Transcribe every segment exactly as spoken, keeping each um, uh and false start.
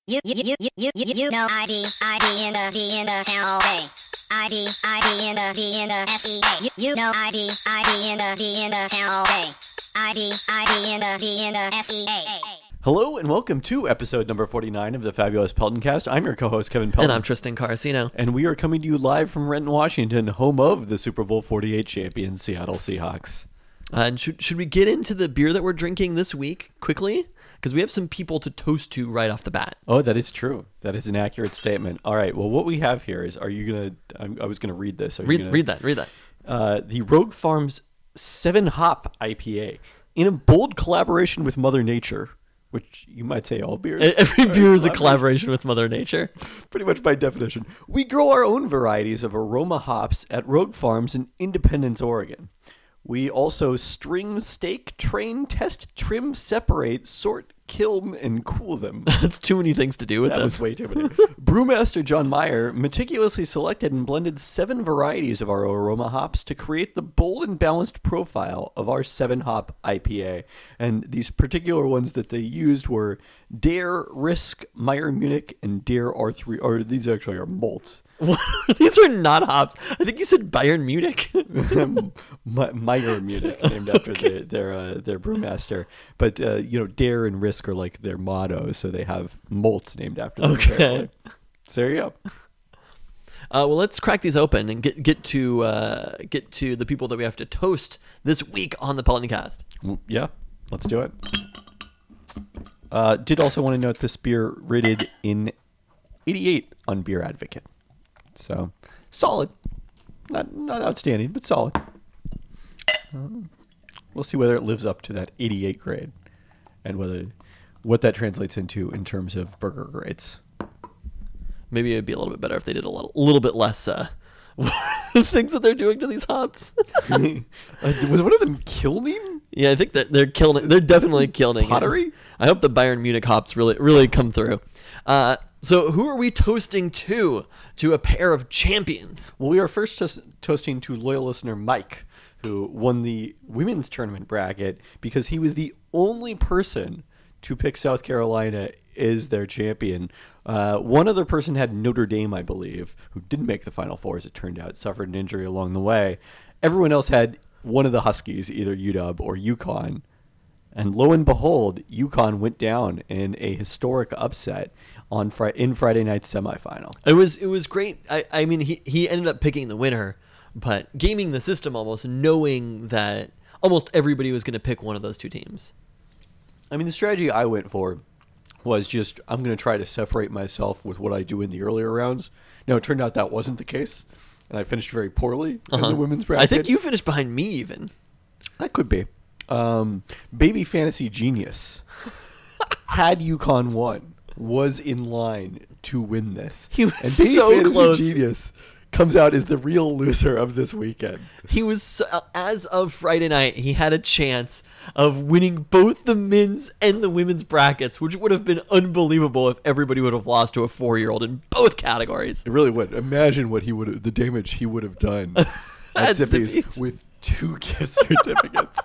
You, you, you, you, you, you, you know I D, I D in the, D in the town all day. I D, I D in the, D in the S E A. You, you know I D, I D in the, D in the town all day. I D, I D in the, D in the S E A. Hello and welcome to episode number forty-nine of the Fabulous Peltoncast. I'm your co-host, Kevin Pelton. And I'm Tristan Carasino. And we are coming to you live from Renton, Washington, home of the Super Bowl forty-eight champion Seattle Seahawks. Uh, and should, should we get into the beer that we're drinking this week quickly? Because we have some people to toast to right off the bat. Oh, that is true. That is an accurate statement. All right. Well, what we have here is, are you going to, I was going to read this. Are you Read, gonna, read that, read that. Uh, the Rogue Farms seven hop I P A in a bold collaboration with Mother Nature, which you might say all beers. Every beer is a collaboration with Mother Nature. Pretty much by definition. We grow our own varieties of aroma hops at Rogue Farms in Independence, Oregon. We also string, stake, train, test, trim, separate, sort, kill, and cool them. That's too many things to do with that them. was way too many. Brewmaster John Meyer meticulously selected and blended seven varieties of our aroma hops to create the bold and balanced profile of our seven hop I P A. And these particular ones that they used were Dare, Risk, Meyer Munich, and Dare R three. Or these actually are malts. These are not hops. I think you said Bayern Munich. Meyer Munich, named after Okay. the, their uh, their brewmaster. But uh, you know, Dare and Risk are like their motto, so they have malts named after them. Okay. apparently. So there you go. Uh, well, let's crack these open and get get to uh, get to the people that we have to toast this week on the Peltoncast. Yeah, let's do it. Uh, did also want to note this beer rated in eighty-eight on Beer Advocate. So solid, not not outstanding, but solid. Uh, we'll see whether it lives up to that eighty-eight grade, and whether what that translates into in terms of burger grades. Maybe it'd be a little bit better if they did a little, a little bit less uh, things that they're doing to these hops. uh, was one of them kilning? Yeah, I think that they're killing it. They're definitely killing it. Pottery? I hope the Bayern Munich hops really, really come through. Uh, so who are we toasting to? To a pair of champions. Well, we are first to- toasting to loyal listener Mike, who won the women's tournament bracket because he was the only person to pick South Carolina as their champion. Uh, one other person had Notre Dame, I believe, who didn't make the Final Four, as it turned out, suffered an injury along the way. Everyone else had one of the Huskies, either U W or UConn. And lo and behold, UConn went down in a historic upset on fri- in Friday night's semifinal. It was it was great. I, I mean, he, he ended up picking the winner, but gaming the system almost, knowing that almost everybody was going to pick one of those two teams. I mean, the strategy I went for was just, I'm going to try to separate myself with what I do in the earlier rounds. Now, it turned out that wasn't the case, and I finished very poorly Uh-huh. in the women's bracket. I think you finished behind me even. That could be. Um, Baby Fantasy Genius, had UConn won, was in line to win this. He was and Baby so Fantasy close. Genius comes out as the real loser of this weekend. He was, so, as of Friday night, he had a chance of winning both the men's and the women's brackets, which would have been unbelievable if everybody would have lost to a four-year-old in both categories. It really would. Imagine what he would, the damage he would have done at At Zippy's Zippy's. with two gift certificates.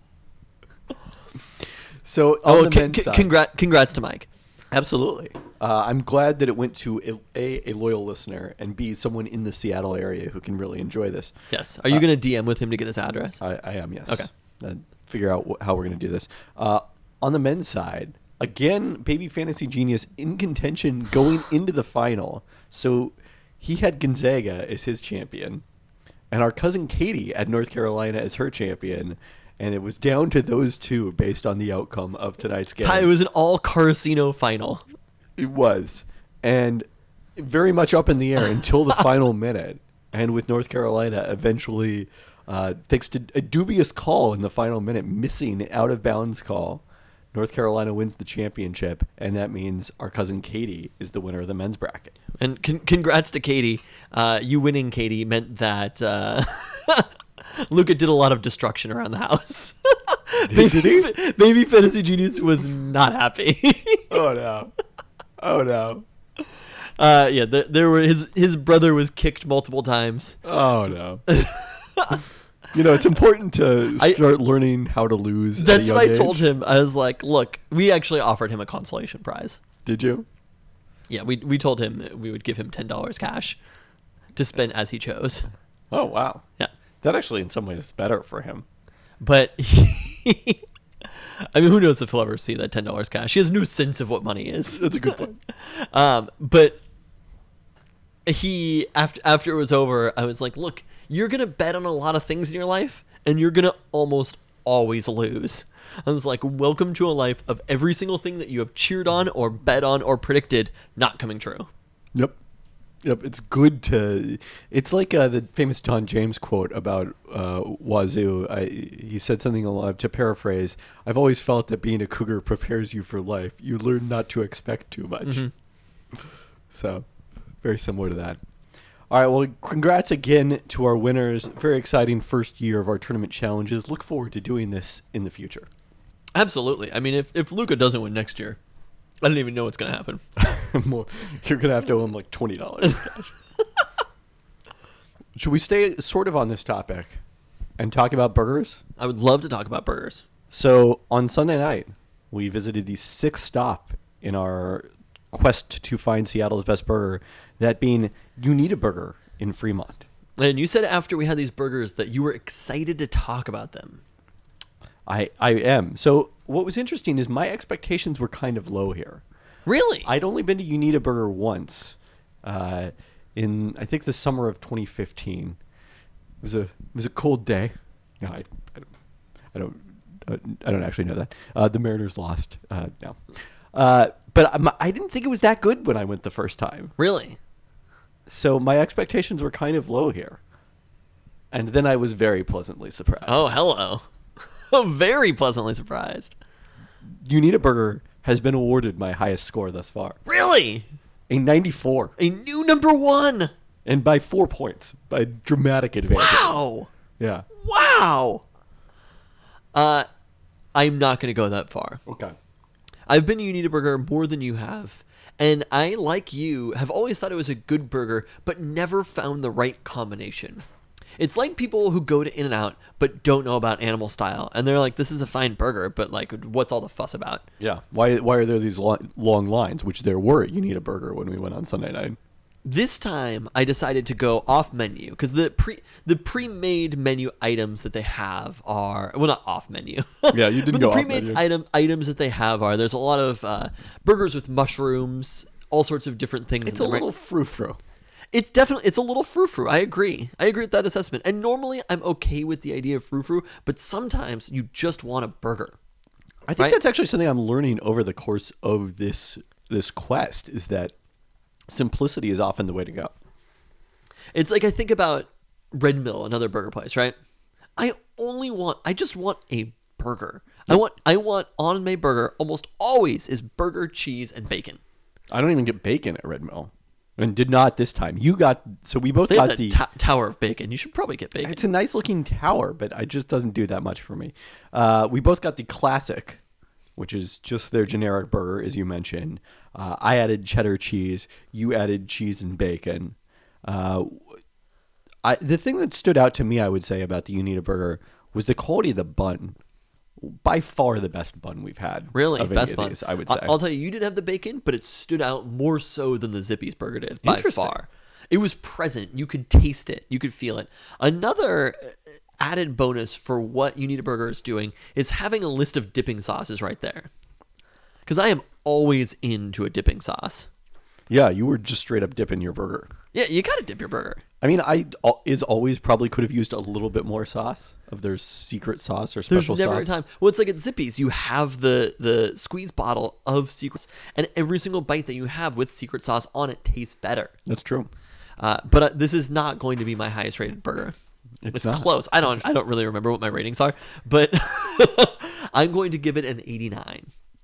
So on Oh, the con- men's con- side, congrats, congrats to Mike. absolutely. Uh, I'm glad that it went to a, a, a loyal listener, and B, someone in the Seattle area who can really enjoy this. Yes. Are you Uh, going to D M with him to get his address? I, I am, yes. Okay. And figure out wh- how we're going to do this. Uh, on the men's side, again, Baby Fantasy Genius in contention going into the final. So he had Gonzaga as his champion, and our cousin Katie had North Carolina as her champion. And it was down to those two based on the outcome of tonight's game. It was an all Carasino final. It was. And very much up in the air until the final minute. And with North Carolina eventually, uh, thanks to a dubious call in the final minute, missing an out-of-bounds call, North Carolina wins the championship. And that means our cousin Katie is the winner of the men's bracket. And con- congrats to Katie. Uh, you winning, Katie, meant that uh, Luca did a lot of destruction around the house. Did he? Baby, Baby Fantasy Genius was not happy. Oh, no. Oh, no. Uh, yeah, there, there were his his brother was kicked multiple times. Oh, no. You know, it's important to I- start learning how to lose. That's at a what I young told age. him. I was like, look, we actually offered him a consolation prize. Did you? Yeah, we we told him that we would give him ten dollars cash to spend as he chose. Oh, wow. Yeah. That actually, in some ways, is better for him. But he, I mean, who knows if he'll ever see that ten dollars cash? He has no sense of what money is. That's a good point. um, but he after after it was over, I was like, look, you're gonna bet on a lot of things in your life, and you're gonna almost always lose. I was like, welcome to a life of every single thing that you have cheered on or bet on or predicted not coming true. Yep. Yep. It's good to. It's like uh, the famous Don James quote about uh, Wazoo. I, he said something along, to paraphrase, I've always felt that being a cougar prepares you for life. You learn not to expect too much. Mm-hmm. So, very similar to that. All right, well, congrats again to our winners. Very exciting first year of our tournament challenges. Look forward to doing this in the future. Absolutely. I mean, if, if Luca doesn't win next year, I don't even know what's going to happen. More, you're going to have to owe him like twenty dollars cash. Should we stay sort of on this topic and talk about burgers? I would love to talk about burgers. So on Sunday night, we visited the sixth stop in our quest to find Seattle's best burger, that being You Need a Burger in Fremont. And you said after we had these burgers that you were excited to talk about them. I, I am. So what was interesting is my expectations were kind of low here. Really? I'd only been to You Need a Burger once uh, in, I think, the summer of twenty fifteen. It was a, it was a cold day. No, I, I don't, I don't, uh, I don't actually know that. Uh, the Mariners lost. Uh, no. Uh, but I, I didn't think it was that good when I went the first time. Really? So my expectations were kind of low here. And then I was very pleasantly surprised. Oh, hello. Very pleasantly surprised. You Need a Burger has been awarded my highest score thus far. Really? A ninety-four. A new number one. And by four points. By dramatic advantage. Wow. Yeah. Wow. Uh, I'm not going to go that far. Okay. I've been to You Need a Burger more than you have. And I, like you, have always thought it was a good burger, but never found the right combination. It's like people who go to In-N-Out but don't know about Animal Style. And they're like, this is a fine burger, but like, what's all the fuss about? Yeah. Why Why are there these lo- long lines, which there were at You Need a Burger when we went on Sunday night? This time, I decided to go off menu because the pre the pre-made menu items that they have are well, not off menu. Yeah, you didn't but go the off pre-made menu. item items that they have are there's a lot of uh, burgers with mushrooms, all sorts of different things. It's in a them, right? little frou-frou. It's definitely it's a little frou-frou. I agree. I agree with that assessment. And normally I'm okay with the idea of frou-frou, but sometimes you just want a burger. I think Right? that's actually something I'm learning over the course of this this quest, is that simplicity is often the way to go. It's like I think about Red Mill, another burger place, right? I only want I just want a burger. I want I want on my burger almost always is burger, cheese, and bacon. I don't even get bacon at Red Mill. And did not this time. You got, so we both They got have the the, ta- tower of bacon. You should probably get bacon. it's a nice looking tower, but it just doesn't do that much for me. Uh, we both got the classic, which is just their generic burger, as you mentioned. Uh, I added cheddar cheese. You added cheese and bacon. Uh, I, the thing that stood out to me, I would say, about the You Need a Burger was the quality of the bun. By far the best bun we've had. Really, of any best of bun. these, I would say. I- I'll tell you, you didn't have the bacon, but it stood out more so than the Zippy's burger did by Interesting. far. It was present. You could taste it. You could feel it. Another uh, added bonus for what You Need a Burger is doing is having a list of dipping sauces right there. Because I am always into a dipping sauce. Yeah, you were just straight up dipping your burger. Yeah, you got to dip your burger. I mean, I al- is always probably could have used a little bit more sauce of their secret sauce or There's special never sauce. a time. Well, it's like at Zippy's, you have the the squeeze bottle of secret, and every single bite that you have with secret sauce on it tastes better. That's true. Uh, but uh, this is not going to be my highest rated burger. It's It's, not. close. I don't. I don't really remember what my ratings are, but I'm going to give it an eighty-nine.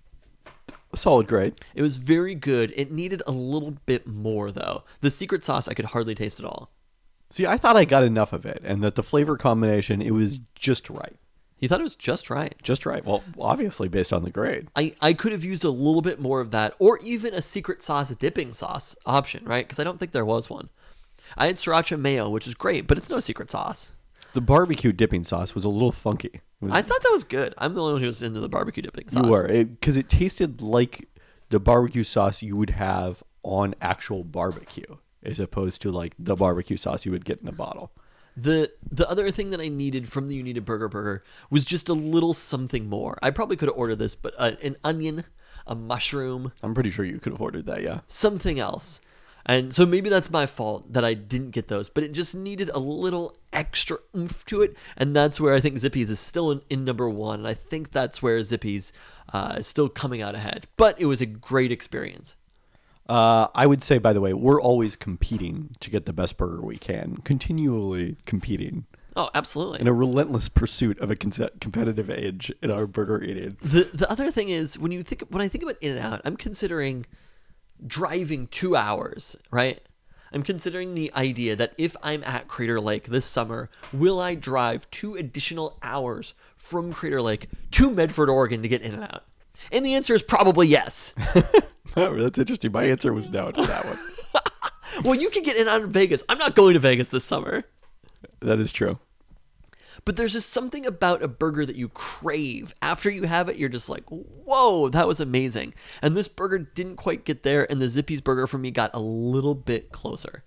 Solid grade. It was very good. It needed a little bit more though. The secret sauce I could hardly taste at all. See, I thought I got enough of it, and that the flavor combination, it was just right. You thought it was just right. Just right. Well, obviously based on the grade. I, I could have used a little bit more of that, or even a secret sauce dipping sauce option, right? Because I don't think there was one. I had sriracha mayo, which is great, but it's no secret sauce. The barbecue dipping sauce was a little funky. It was, I thought that was good. I'm the only one who was into the barbecue dipping sauce. you were, because it, tasted like the barbecue sauce you would have on actual barbecue as opposed to like the barbecue sauce you would get in a bottle. The the other thing that I needed from the Unita Burger Burger was just a little something more. I probably could have ordered this, but uh, an onion, a mushroom, I'm pretty sure you could have ordered that, yeah. something else. And so maybe that's my fault that I didn't get those, but it just needed a little extra oomph to it. And that's where I think Zippy's is still in, in number one. And I think that's where Zippy's uh, is still coming out ahead. But it was a great experience. Uh, I would say, by the way, we're always competing to get the best burger we can, continually competing Oh, absolutely. in a relentless pursuit of a con- competitive edge in our burger eating. The the other thing is when you think when I think about In-N-Out, I'm considering driving two hours, right? I'm considering the idea that if I'm at Crater Lake this summer, will I drive two additional hours from Crater Lake to Medford, Oregon to get In-N-Out? And the answer is probably yes. Oh, that's interesting. My answer was no to that one. Well, you can get In-N-Out in Vegas. I'm not going to Vegas this summer. That is true. But there's just something about a burger that you crave. After you have it, you're just like, whoa, that was amazing. And this burger didn't quite get there, and the Zippy's burger for me got a little bit closer.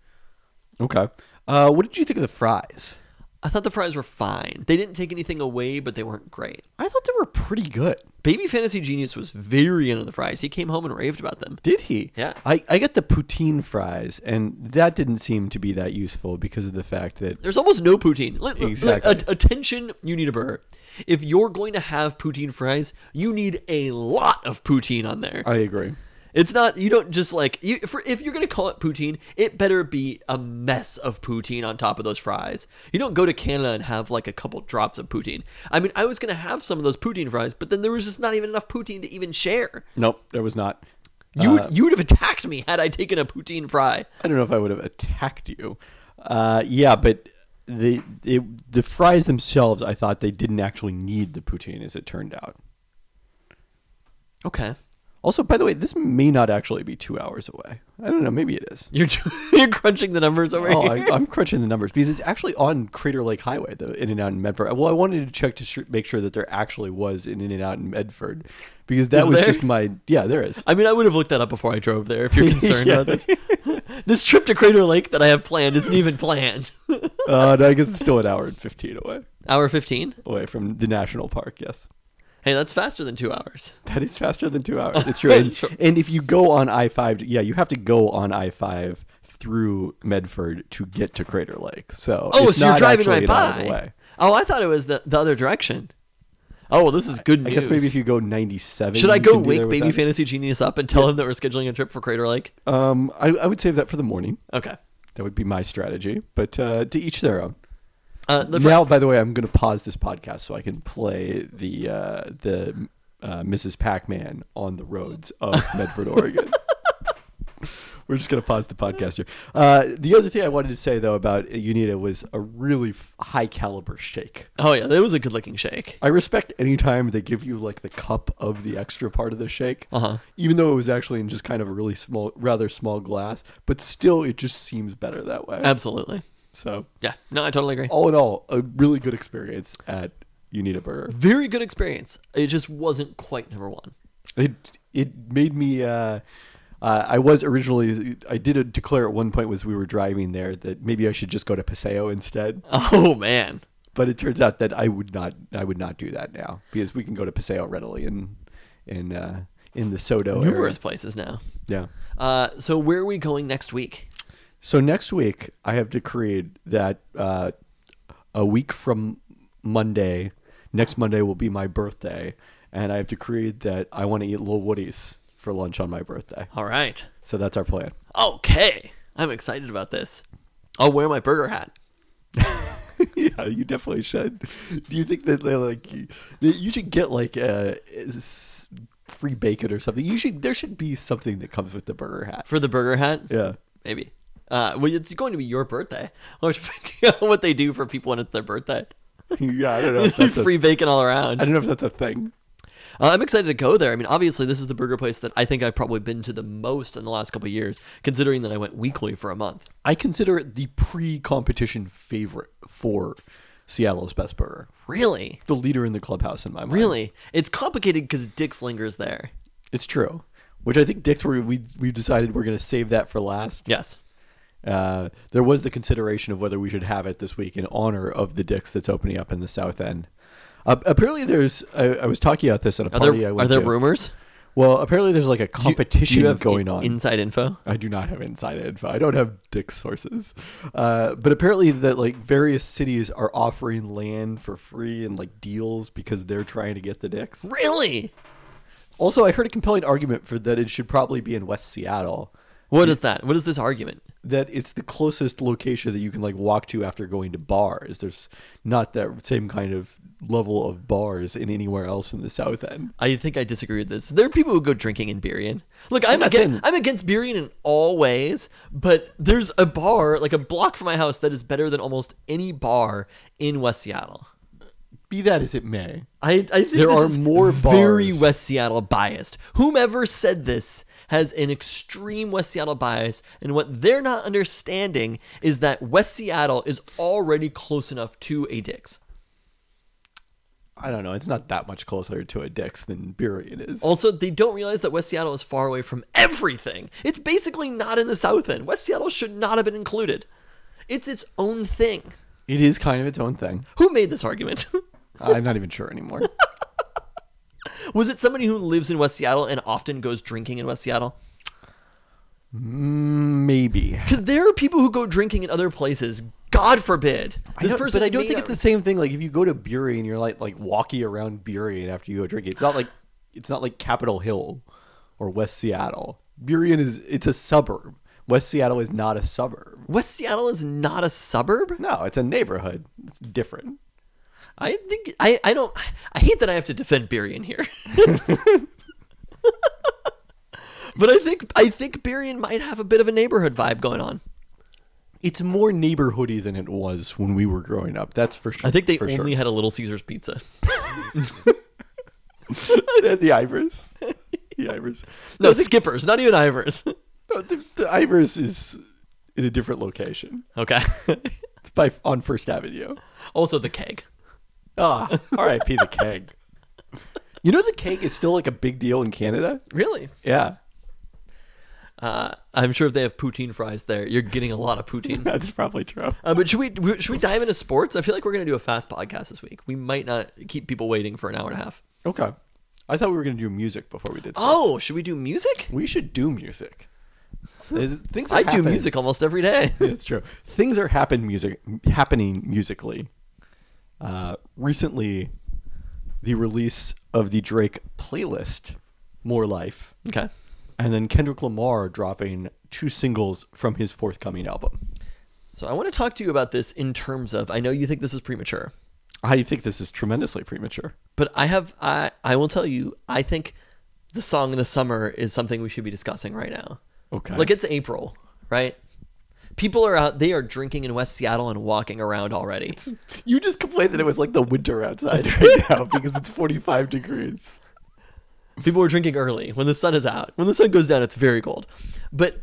Okay. Uh, what did you think of the fries? I thought the fries were fine. They didn't take anything away, but they weren't great. I thought they were pretty good. Baby Fantasy Genius was very into the fries. He came home and raved about them. Did he? Yeah. I, I got the poutine fries, and that didn't seem to be that useful because of the fact that There's almost no poutine. Li- li- Exactly. a- attention, you need a burger. If you're going to have poutine fries, you need a lot of poutine on there. I agree. It's not, you don't just like, you, if, if you're going to call it poutine, it better be a mess of poutine on top of those fries. You don't go to Canada and have like a couple drops of poutine. I mean, I was going to have some of those poutine fries, but then there was just not even enough poutine to even share. Nope, there was not. You Uh, would, you would have attacked me had I taken a poutine fry. I don't know if I would have attacked you. Uh, yeah, but the it, the fries themselves, I thought they didn't actually need the poutine, as it turned out. Okay. Also, by the way, this may not actually be two hours away. I don't know. Maybe it is. You're you're crunching the numbers over Oh, here. I, I'm crunching the numbers because it's actually on Crater Lake Highway, the In-N-Out in Medford. Well, I wanted to check to sh- make sure that there actually was an In-N-Out in Medford because that Is was there? just my yeah. There is. I mean, I would have looked that up before I drove there if you're concerned Yeah. about this. This trip to Crater Lake that I have planned isn't even planned. Uh, no, I guess it's still an hour and fifteen away Hour fifteen? away from the national park. Yes. Hey, that's faster than two hours. That is faster than two hours. It's true. And, Sure. and if you go on I five, yeah, you have to go on I five through Medford to get to Crater Lake. So Oh, it's so you're not driving actually right an hour by. away. Oh, I thought it was the, the other direction. Oh, well, this is good I news. guess maybe if you go ninety-seven. Should I you go can be there wake with Baby that. Fantasy Genius up and tell him that we're scheduling a trip for Crater Lake? Um, I, I would save that for the morning. Okay. That would be my strategy. But uh, to each their own. Uh, the fr- Now, by the way, I'm going to pause this podcast so I can play the uh, the uh, Missus Pac-Man on the roads of Medford, Oregon. We're just going to pause the podcast here. Uh, the other thing I wanted to say, though, about Unita was a really f- high-caliber shake. oh, yeah, that was a good-looking shake. I respect any time they give you, like, the cup of the extra part of the shake, Uh-huh. even though it was actually in just kind of a really small, rather small glass. But still, it just seems better that way. Absolutely. So, Yeah, no, I totally agree. all in all, a really good experience at Unita Burger. Very good experience. It just wasn't quite number one. It it made me. Uh, uh, I was originally. I did a declare at one point as we were driving there that maybe I should just go to Paseo instead. Oh, man. But it turns out that I would not. I would not do that now because we can go to Paseo readily in in uh, in the Soto Numerous area. places now. Yeah. Uh, so where are we going next week? So next week I have decreed that uh, a week from Monday, next Monday will be my birthday, and I have decreed that I want to eat Lil Woody's for lunch on my birthday. All right. So that's our plan. Okay. I'm excited about this. I'll wear my burger hat. Yeah, you definitely should. Do you think that they like that you should get like a, s- free bacon or something? You should. There should be something that comes with the burger hat. For the burger hat? Yeah. Maybe. Uh, well, it's going to be your birthday. I'll have to figure out what they do for people when it's their birthday. Yeah, I don't know. If that's a, Free bacon all around. I don't know if that's a thing. Uh, I'm excited to go there. I mean, obviously, this is the burger place that I think I've probably been to the most in the last couple of years, considering that I went weekly for a month. I consider it the pre-competition favorite for Seattle's best burger. Really? The leader in the clubhouse in my mind. Really? It's complicated because Dick Slinger's there. It's true. which I think Dick's were we we decided we're going to save that for last. Yes. Uh, there was the consideration of whether we should have it this week in honor of the Dick's that's opening up in the South End. Uh, apparently, there's. I, I was talking about this at a Are party there I went are there to. rumors? Well, apparently there's like a Do you- competition do you have going in- on. Inside info. I do not have inside info. I don't have Dick's sources. Uh, but apparently that like various cities are offering land for free and like deals because they're trying to get the Dick's. Really? Also, I heard a compelling argument for that it should probably be in West Seattle. What is that? What is this argument? That it's the closest location that you can like walk to after going to bars. There's not that same kind of level of bars in anywhere else in the South End. I think I disagree with this. There are people who go drinking in Burien. Look, I'm, I'm not against, saying- I'm against Burien in all ways, but there's a bar like a block from my house that is better than almost any bar in West Seattle. Be that as it may. I, I think There this are is more very bars. West Seattle biased. Whomever said this has an extreme West Seattle bias, and what they're not understanding is that West Seattle is already close enough to a Dick's. I don't know. It's not that much closer to a Dick's than Burien is. Also, they don't realize that West Seattle is far away from everything. It's basically not in the South End. West Seattle should not have been included. It's its own thing. It is kind of its own thing. Who made this argument? I'm not even sure anymore. Was it somebody who lives in West Seattle and often goes drinking in West Seattle? Mm, maybe. Because there are people who go drinking in other places. God forbid. I This don't- person but I don't may think not- it's the same thing. Like if you go to Burien, you're like like walking around Burien after you go drinking. It's not like it's not like Capitol Hill or West Seattle. Burien is it's a suburb. West Seattle is not a suburb. West Seattle is not a suburb? No, it's a neighborhood. It's different. I think I, I don't I hate that I have to defend Burien here. But I think I think Burien might have a bit of a neighborhood vibe going on. It's more neighborhoody than it was when we were growing up. That's for sure. I think they for only sure. had a Little Caesars pizza. the Ivers. The Ivers. No, I think- Skippers, not even Ivers. no, the, the Ivers is in a different location. Okay. It's by on First Avenue. Also the keg. Ah, R I P the keg. You know the keg is still like a big deal in Canada? Really? Yeah. Uh, I'm sure if they have poutine fries there, you're getting a lot of poutine. That's probably true. Uh, but should we should we dive into sports? I feel like we're going to do a fast podcast this week. We might not keep people waiting for an hour and a half. Okay. I thought we were going to do music before we did sports. Oh, should we do music? We should do music. There's- Things are I do happening. music almost every day. It's true. Things are happen music happening musically. Uh, recently, the release of the Drake playlist, More Life, Okay. and then Kendrick Lamar dropping two singles from his forthcoming album. So I want to talk to you about this in terms of, I know you think this is premature, I think this is tremendously premature. but I have, I, I will tell you, I think the song of the summer is something we should be discussing right now. Okay. Like it's April, right? People are out, they are drinking in West Seattle and walking around already. You just complained that it was like the winter outside right now because it's forty-five degrees. People are drinking early when the sun is out. When the sun goes down, it's very cold. But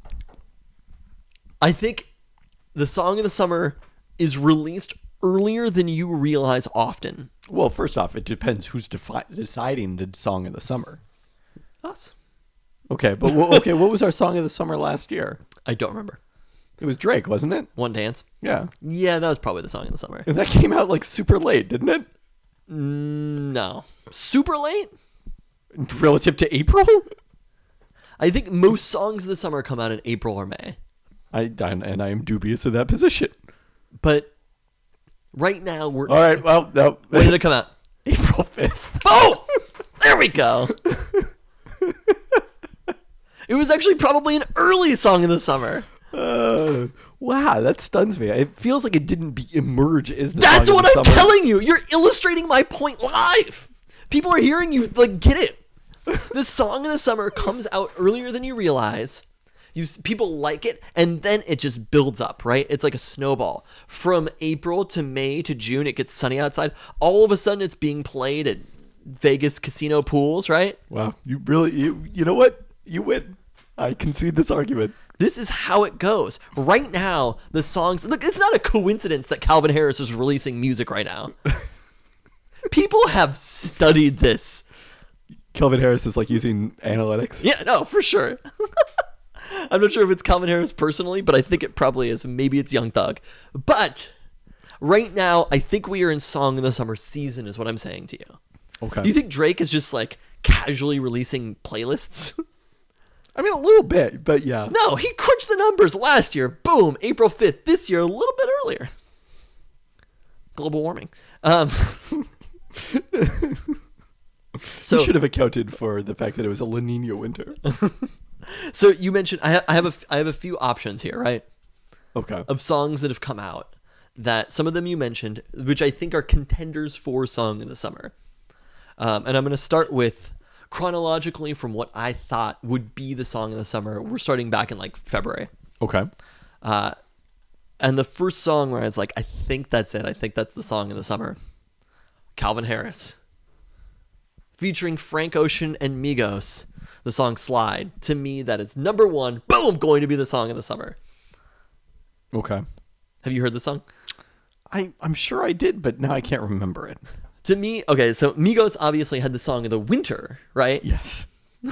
I think the song of the summer is released earlier than you realize often. Well, first off, it depends who's defi- deciding the song of the summer. Us. Okay, but wh- okay, what was our song of the summer last year? I don't remember. It was Drake, wasn't it? One Dance. Yeah. Yeah, that was probably the song of the summer. And that came out like super late, didn't it? No. Super late? Relative to April? I think most songs of the summer come out in April or May. I, I and I am dubious of that position. But right now we're All right, well, no. when did it come out? April fifth. Oh! There we go. It was actually probably an early song of the summer. Uh, wow, that stuns me. It feels like it didn't be, emerge as the That's song what of the I'm summer. telling you. You're illustrating my point live. People are hearing you like get it. The song of the summer comes out earlier than you realize. You s- people like it, and then it just builds up, right? It's like a snowball. From April to May to June, it gets sunny outside. All of a sudden, it's being played at Vegas casino pools, right? Wow, you really, you, you know what? You win. I concede this argument. This is how it goes. Right now, the songs... Look, it's not a coincidence that Calvin Harris is releasing music right now. People have studied this. Calvin Harris is like using analytics. Yeah, no, for sure. I'm not sure if it's Calvin Harris personally, but I think it probably is. Maybe it's Young Thug. But right now, I think we are in Song of the Summer season is what I'm saying to you. Okay. Do you think Drake is just like casually releasing playlists? I mean, a little bit, but yeah. No, he crunched the numbers last year. Boom, April fifth. This year, a little bit earlier. Global warming. Um, so you should have accounted for the fact that it was a La Nina winter. So you mentioned I, ha- I have a f- I have a few options here, right? Okay. Of songs that have come out that some of them you mentioned, which I think are contenders for Song of the Summer. Um, and I'm going to start with chronologically from what I thought would be the Song of the Summer. We're starting back in like February. Okay. Uh, and the first song where I was like, I think that's it. I think that's the Song of the Summer. Calvin Harris. Featuring Frank Ocean and Migos. The song Slide. To me, that is number one. Boom! Going to be the Song of the Summer. Okay. Have you heard the song? I, I'm sure I did, but now I can't remember it. To me, okay, so Migos obviously had the Song of the Winter, right? Yes.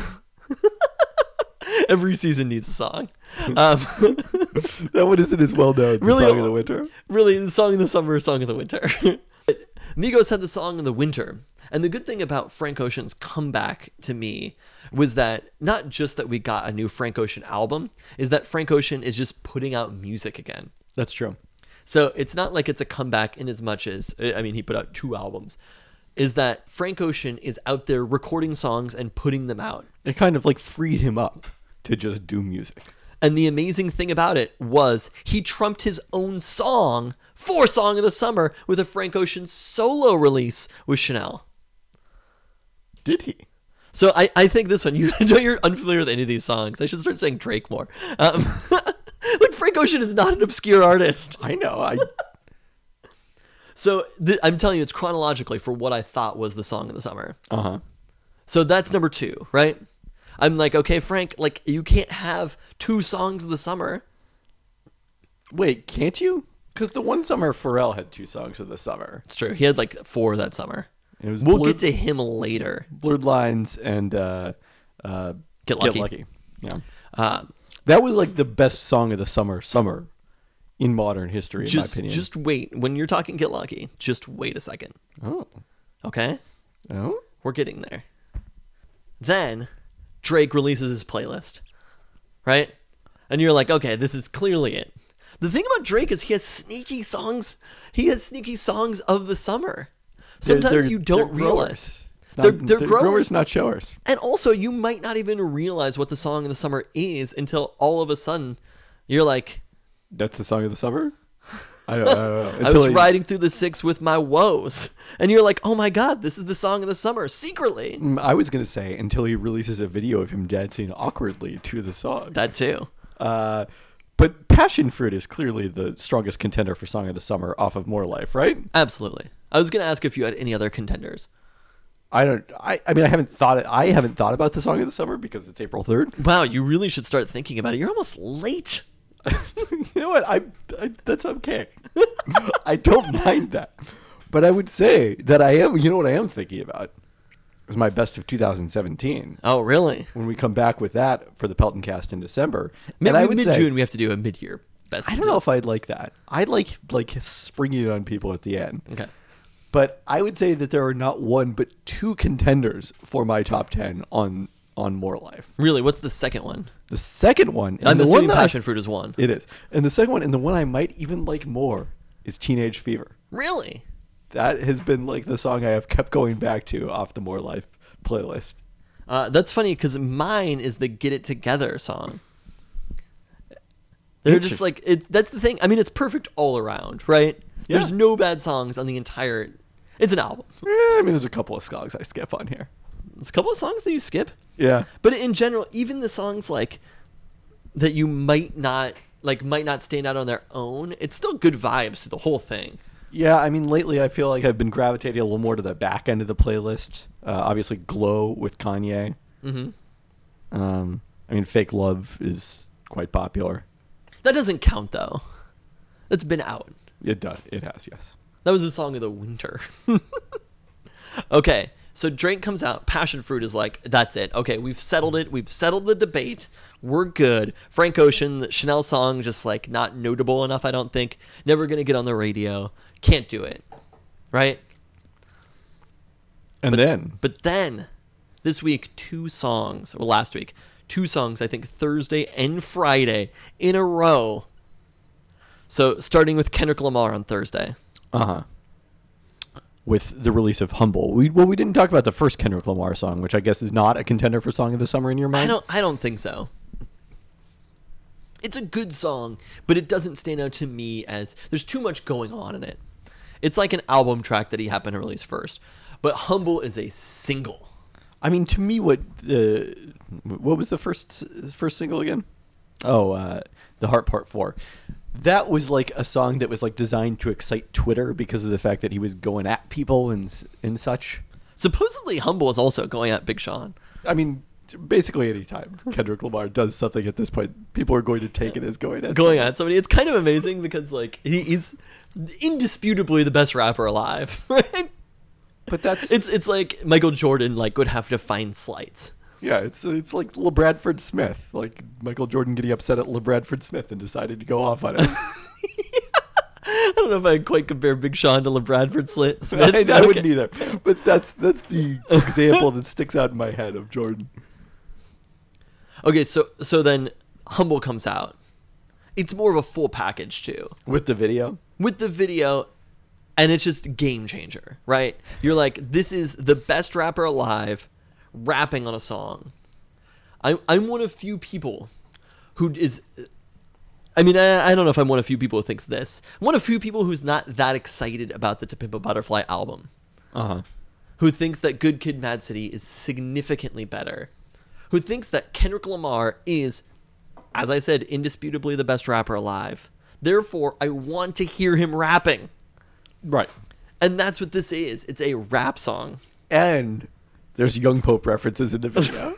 Every season needs a song. Um, That one isn't as well known. The Really? Song of the Winter. really, the Song of the Summer, Song of the Winter. Migos had the Song of the Winter. And the good thing about Frank Ocean's comeback to me was that not just that we got a new Frank Ocean album, is that Frank Ocean is just putting out music again. That's true. So it's not like it's a comeback in as much as, I mean, he put out two albums, is that Frank Ocean is out there recording songs and putting them out. It kind of like freed him up to just do music. And the amazing thing about it was he trumped his own song for Song of the Summer with a Frank Ocean solo release with Chanel. Did he? So I, I think this one, you know you're unfamiliar with any of these songs. I should start saying Drake more. Um, like Frank Ocean is not an obscure artist. I know. I So th- I'm telling you, it's chronologically for what I thought was the Song of the Summer. Uh-huh. So that's number two, right? I'm like, okay, Frank, like you can't have two songs of the summer. Wait, can't you? Because the one summer Pharrell had two songs of the summer. It's true. He had like four that summer. It was We'll Blurred, get to him later. Blurred Lines and uh, uh, Get Lucky. Yeah. Um, That was like the best song of the summer, summer in modern history, in just, my opinion. just wait. When you're talking Get Lucky, just wait a second. Oh. Okay? Oh? We're getting there. Then Drake releases his playlist, right? And you're like, okay, this is clearly it. The thing about Drake is he has sneaky songs. He has sneaky songs of the summer. Sometimes They're- they're- you don't they're realize. growers. They're, Not- they're they're growers. growers, not showers. And also, you might not even realize what the song of the summer is until all of a sudden you're like, That's the song of the summer? I don't, I don't know. I Until was he- riding through the six with my woes. And you're like, oh my God, this is the song of the summer, secretly. Mm, I was going to say until he releases a video of him dancing awkwardly to the song. That too. Uh, but Passion Fruit is clearly the strongest contender for Song of the Summer off of More Life, right? Absolutely. I was going to ask if you had any other contenders. I don't. I, I mean, I haven't thought. It, I haven't thought about the Song of the Summer because it's April third. Wow, you really should start thinking about it. You're almost late. You know what? I, I that's okay. I don't mind that, but I would say that I am. You know what I am thinking about is my best of two thousand seventeen. Oh, really? When we come back with that for the Pelton Cast in December, Mid, and I would mid-June, say, we have to do a mid-year best. I don't know if I'd like that. I'd like like springing it on people at the end. Okay. But I would say that there are not one but two contenders for my top ten on on More Life. Really, what's the second one? The second one, and I'm the assuming one that I- Passion Fruit is one. It is, and the second one, and the one I might even like more is Teenage Fever. Really? That has been like the song I have kept going back to off the More Life playlist. Uh, that's funny because mine is the Get It Together song. They're just Interesting. like, it, that's the thing. I mean, it's perfect all around, right? Yeah. There's no bad songs on the entire, it's an album. Eh, I mean, there's a couple of songs I skip on here. There's a couple of songs that you skip. Yeah, But in general, even the songs like that you might not, like might not stand out on their own, it's still good vibes to the whole thing. yeah. I mean, lately I feel like I've been gravitating a little more to the back end of the playlist. Uh, obviously, Glow with Kanye. Mm-hmm. Um, I mean, Fake Love is quite popular. That doesn't count though. That's been out. It does. It has, yes. That was the song of the winter. Okay, So Drake comes out. Passion Fruit is like, that's it. Okay, we've settled it. We've settled the debate. We're good. Frank Ocean, the Chanel song, just like not notable enough, I don't think. Never going to get on the radio. Can't do it. Right? And but, then. But then, this week, two songs, or last week, two songs, I think Thursday and Friday in a row. So starting with Kendrick Lamar on Thursday. Uh-huh. With the release of Humble. We well, we didn't talk about the first Kendrick Lamar song, which I guess is not a contender for Song of the Summer in your mind. I don't I don't think so. It's a good song, but it doesn't stand out to me as there's too much going on in it. It's like an album track that he happened to release first. But Humble is a single. I mean, to me, what uh, what was the first first single again? Oh, uh, The Heart Part Four. That was like a song that was like designed to excite Twitter because of the fact that he was going at people and and such. Supposedly, Humble is also going at Big Sean. I mean, basically any time Kendrick Lamar does something at this point, people are going to take it as going at going somebody. at somebody. It's kind of amazing because like he, he's indisputably the best rapper alive, right? But that's It's it's like Michael Jordan like would have to find slights. yeah, it's it's like LeBradford Smith, like Michael Jordan getting upset at LeBradford Smith and decided to go off on it. I don't know if I'd quite compare Big Sean to LeBradford Sli- Smith. I, I but wouldn't okay. either. But that's that's the example that sticks out in my head of Jordan. Okay, so so then Humble comes out. It's more of a full package too. With the video? With the video, and it's just a game changer, right? You're like, this is the best rapper alive rapping on a song. I'm I'm one of few people who is I mean, I, I don't know if I'm one of few people who thinks this. I'm one of few people who's not that excited about the To Pimp a Butterfly album. Uh-huh. Who thinks that Good Kid, Mad City is significantly better. Who thinks that Kendrick Lamar is, as I said, indisputably the best rapper alive. Therefore, I want to hear him rapping. Right. And that's what this is. It's a rap song. And there's Young Pope references in the video.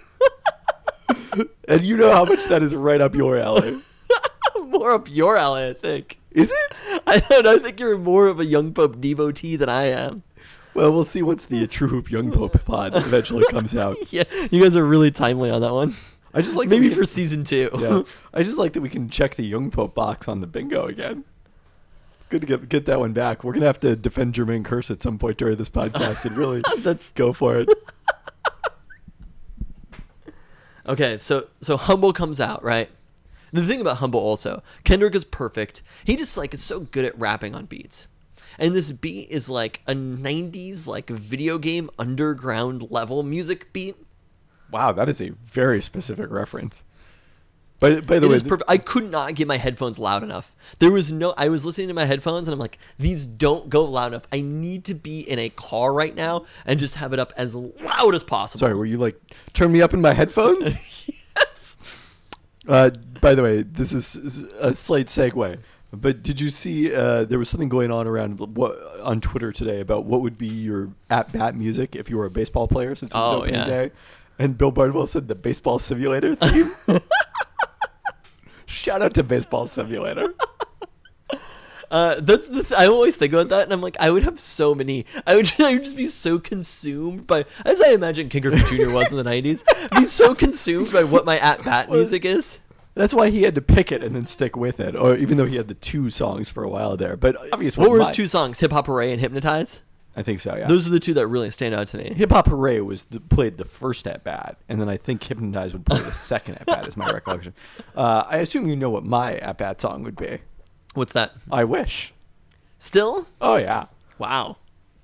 And you know how much that is right up your alley. More up your alley, I think. Is it? I don't know. I think you're more of a Young Pope devotee than I am. Well, we'll see once the True Hoop Young Pope pod eventually comes out. Yeah, you guys are really timely on that one. I just like that Maybe we for can- season two. Yeah. I just like that we can check the Young Pope box on the bingo again. It's good to get get that one back. We're gonna have to defend Jermaine Curse at some point during this podcast and really That's go for it. Okay, so so Humble comes out, right? The thing about Humble also, Kendrick is perfect. He just like is so good at rapping on beats. And this beat is like a nineties like video game underground level music beat. Wow, that is a very specific reference. By, by the It way, is perfect. I could not get my headphones loud enough. There was no I was listening to my headphones and I'm like, these don't go loud enough. I need to be in a car right now and just have it up as loud as possible. sorry, were you like, turn me up in my headphones? Yes. Uh, by the way, this is is a slight segue. But did you see uh, there was something going on around what, on Twitter today about what would be your at-bat music if you were a baseball player since it was Oh, opening yeah. day? And Bill Barnwell said the Baseball Simulator theme. Shout out to Baseball Simulator. Uh, that's the th- I always think about that, and I'm like, I would have so many. I would, I would just be so consumed by, as I imagine King Griffey Junior was in the nineties. I'd be so consumed by what my at bat music is. That's why he had to pick it and then stick with it, or even though he had the two songs for a while there. But obviously, What were his two songs? Hip Hop Hooray and Hypnotize. I think so. Yeah. Those are the two that really stand out to me. Hip Hop Hooray was the, played the first at bat, and then I think Hypnotize would play the second at bat. Is my recollection. Uh, I assume you know what my at bat song would be. What's that? I wish. Still? Oh yeah. Wow.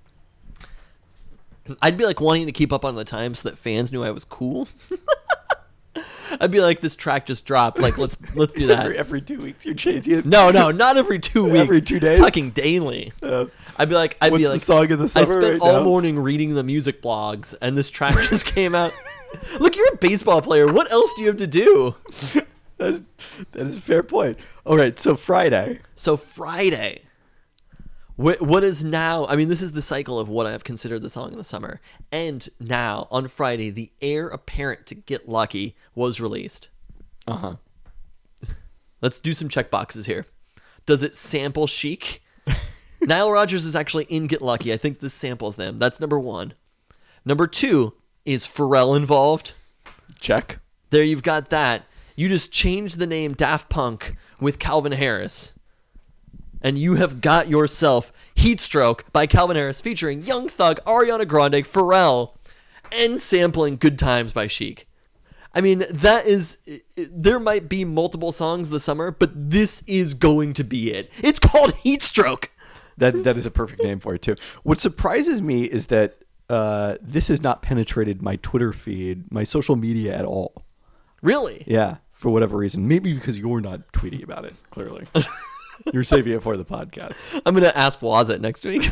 I'd be like wanting to keep up on the time so that fans knew I was cool. I'd be like, this track just dropped. Like, let's let's do that. every, every two weeks you're changing it. No, no, not every two weeks. Every two days? Talking daily. Uh, I'd be like, I'd what's be the like, song of the I summer spent right all now? morning reading the music blogs, and this track just came out. Look, you're a baseball player. What else do you have to do? that, that is a fair point. All right, so Friday. So Friday, what, what is now? I mean, this is the cycle of what I've considered the song of the summer. And now on Friday, the heir apparent to Get Lucky was released. Uh huh. Let's do some check boxes here. Does it sample Chic? Nile Rodgers is actually in Get Lucky. I think this samples them. That's number one. Number two, is Pharrell involved? Check. There you've got that. You just changed the name Daft Punk with Calvin Harris. And you have got yourself Heatstroke by Calvin Harris featuring Young Thug, Ariana Grande, Pharrell, and sampling Good Times by Chic. I mean, that is... There might be multiple songs this summer, but this is going to be it. It's called Heatstroke. That That is a perfect name for it, too. What surprises me is that uh, this has not penetrated my Twitter feed, my social media at all. Really? Yeah, for whatever reason. Maybe because you're not tweeting about it, clearly. You're saving it for the podcast. I'm going to ask Wazit next week.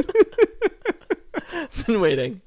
Been waiting.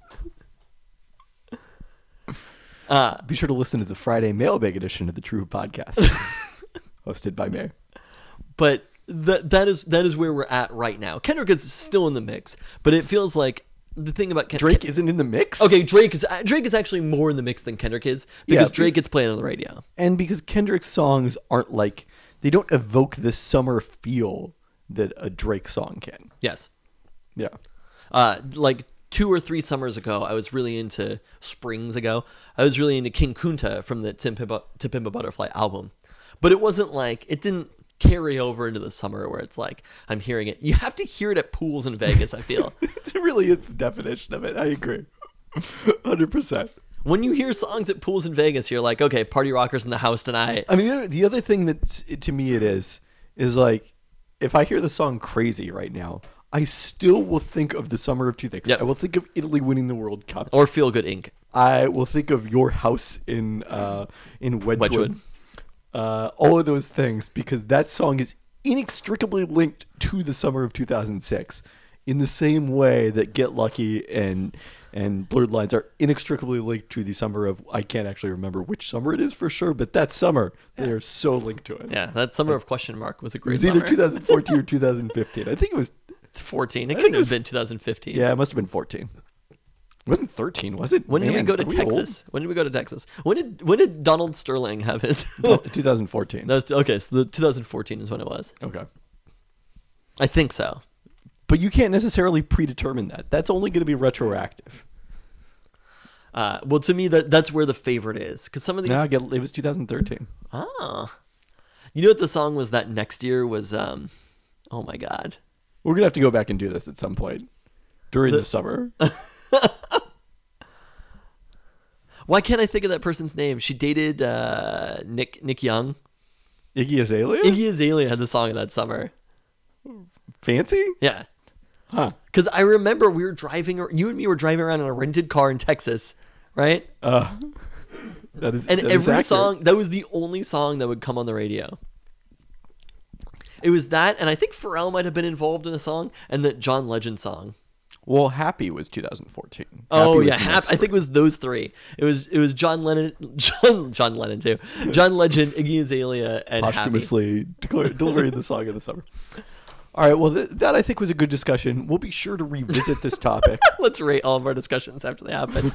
Uh, Be sure to listen to the Friday mailbag edition of the True Podcast, hosted by me. But that that is that is where we're at right now. Kendrick is still in the mix, but it feels like the thing about Ken- Drake Ken- isn't in the mix? Okay, Drake is Drake is actually more in the mix than Kendrick is because Yeah, Drake because- gets played on the radio. And because Kendrick's songs aren't like, they don't evoke the summer feel that a Drake song can. Yes. Yeah. Uh, like two or three summers ago, I was really into springs ago. I was really into King Kunta from the To Pimp a, to Pimp a Butterfly album, but it wasn't like it didn't carry over into the summer where it's like I'm hearing it. You have to hear it at pools in Vegas. I feel It really is the definition of it. I agree. one hundred percent. when you hear songs at pools in Vegas, you're like, okay, party rockers in the house tonight. I mean, the other- the other thing that to me it is, is like, if I hear the song Crazy right now, I still will think of the summer of two things. Yep. I will think of Italy winning the World Cup. Or Feel Good Incorporated. I will think of your house in uh, in Wedgwood. Wedgwood. Uh, all of those things, because that song is inextricably linked to the summer of two thousand six, in the same way that Get Lucky and and Blurred Lines are inextricably linked to the summer of, I can't actually remember which summer it is for sure, but that summer they are so linked to it. Yeah, that summer of question mark was a It great was either summer. two thousand fourteen or two thousand fifteen. I think it was. fourteen. It I couldn't think it have been two thousand fifteen. Yeah, it must have been fourteen. It wasn't thirteen, was it? When did we Man, go to are we old? Texas? When did we go to Texas? When did when did Donald Sterling have his? Oh, twenty fourteen. That was, okay, so the two thousand fourteen is when it was. Okay. I think so. But you can't necessarily predetermine that. That's only going to be retroactive. Uh, well, to me, that that's where the favorite is because some of these. No, I get, it was two thousand thirteen. Ah, you know what the song was that next year was? Um, oh my God. We're going to have to go back and do this at some point during the, the summer. Why can't I think of that person's name? She dated uh, Nick Nick Young. Iggy Azalea? Iggy Azalea had the song of that summer. Fancy? Yeah. Huh. Because I remember we were driving, you and me were driving around in a rented car in Texas, right? Uh, that is, and that is every accurate. song, that was the only song that would come on the radio. It was that, and I think Pharrell might have been involved in the song, and that John Legend song. Well, Happy was two thousand fourteen. Oh Happy was yeah, the Hap- next I think it was those three. It was it was John Lennon, John John Lennon too, John Legend, Iggy Azalea, and Happy. posthumously declare, delivering the song of the summer. All right, well, th- that I think was a good discussion. We'll be sure to revisit this topic. Let's rate all of our discussions after they happen.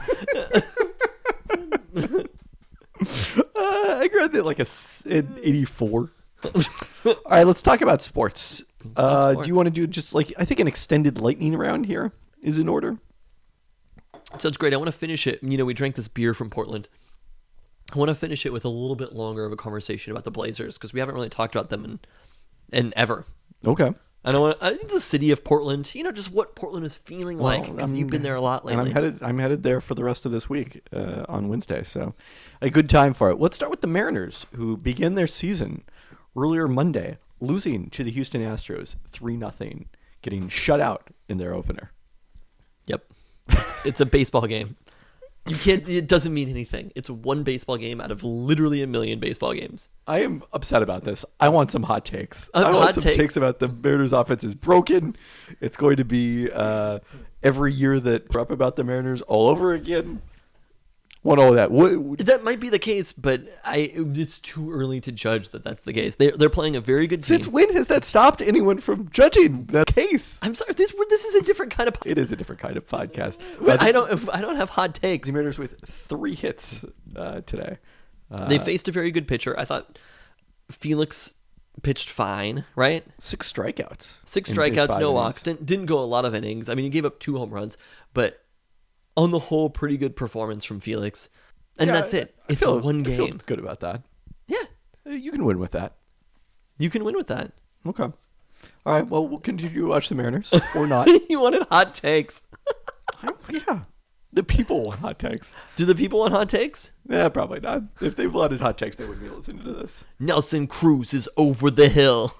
uh, I grabbed it like a s- an eighty-four. All right, let's talk about sports. Uh, sports. do you want to do just like, I think an extended lightning round here is in order? Sounds great. I want to finish it. You know, we drank this beer from Portland. I want to finish it with a little bit longer of a conversation about the Blazers because we haven't really talked about them in, in ever. Okay. I don't want I think the city of Portland. You know, just what Portland is feeling like Well, because I'm- you've been there a lot And lately. I'm headed. I'm headed there for the rest of this week uh, on Wednesday. So, a good time for it. Let's start with the Mariners, who began their season earlier Monday, losing to the Houston Astros three nothing, getting shut out in their opener. Yep, it's a baseball game. You can't. It doesn't mean anything. It's one baseball game out of literally a million baseball games. I am upset about this. I want some hot takes. Uh, I want hot some takes. takes. about the Mariners' offense is broken. It's going to be uh, every year that we're up about the Mariners all over again. Want all of that? What, That might be the case, but I. It's too early to judge that that's the case. They they're playing a very good team. since when has that stopped anyone from judging that case? I'm sorry. This this is a different kind of. It is a different kind of podcast. But Uh, I don't. If I don't have hot takes. The Mariners with three hits uh, today. Uh, They faced a very good pitcher. I thought Felix pitched fine, right? six strikeouts. Six in his strikeouts, five no innings. walks. Didn't didn't go a lot of innings. I mean, he gave up two home runs, but on the whole, pretty good performance from Felix. And Yeah, that's it. I It's feel- one I feel game. good about that. Yeah, Uh, You can win with that. you can win with that. Okay. All right. Well, we'll continue to watch the Mariners or not. You wanted hot takes. Yeah. The people want hot takes. Do the people want hot takes? Yeah, probably not. If they wanted hot takes, they wouldn't be listening to this. Nelson Cruz is over the hill.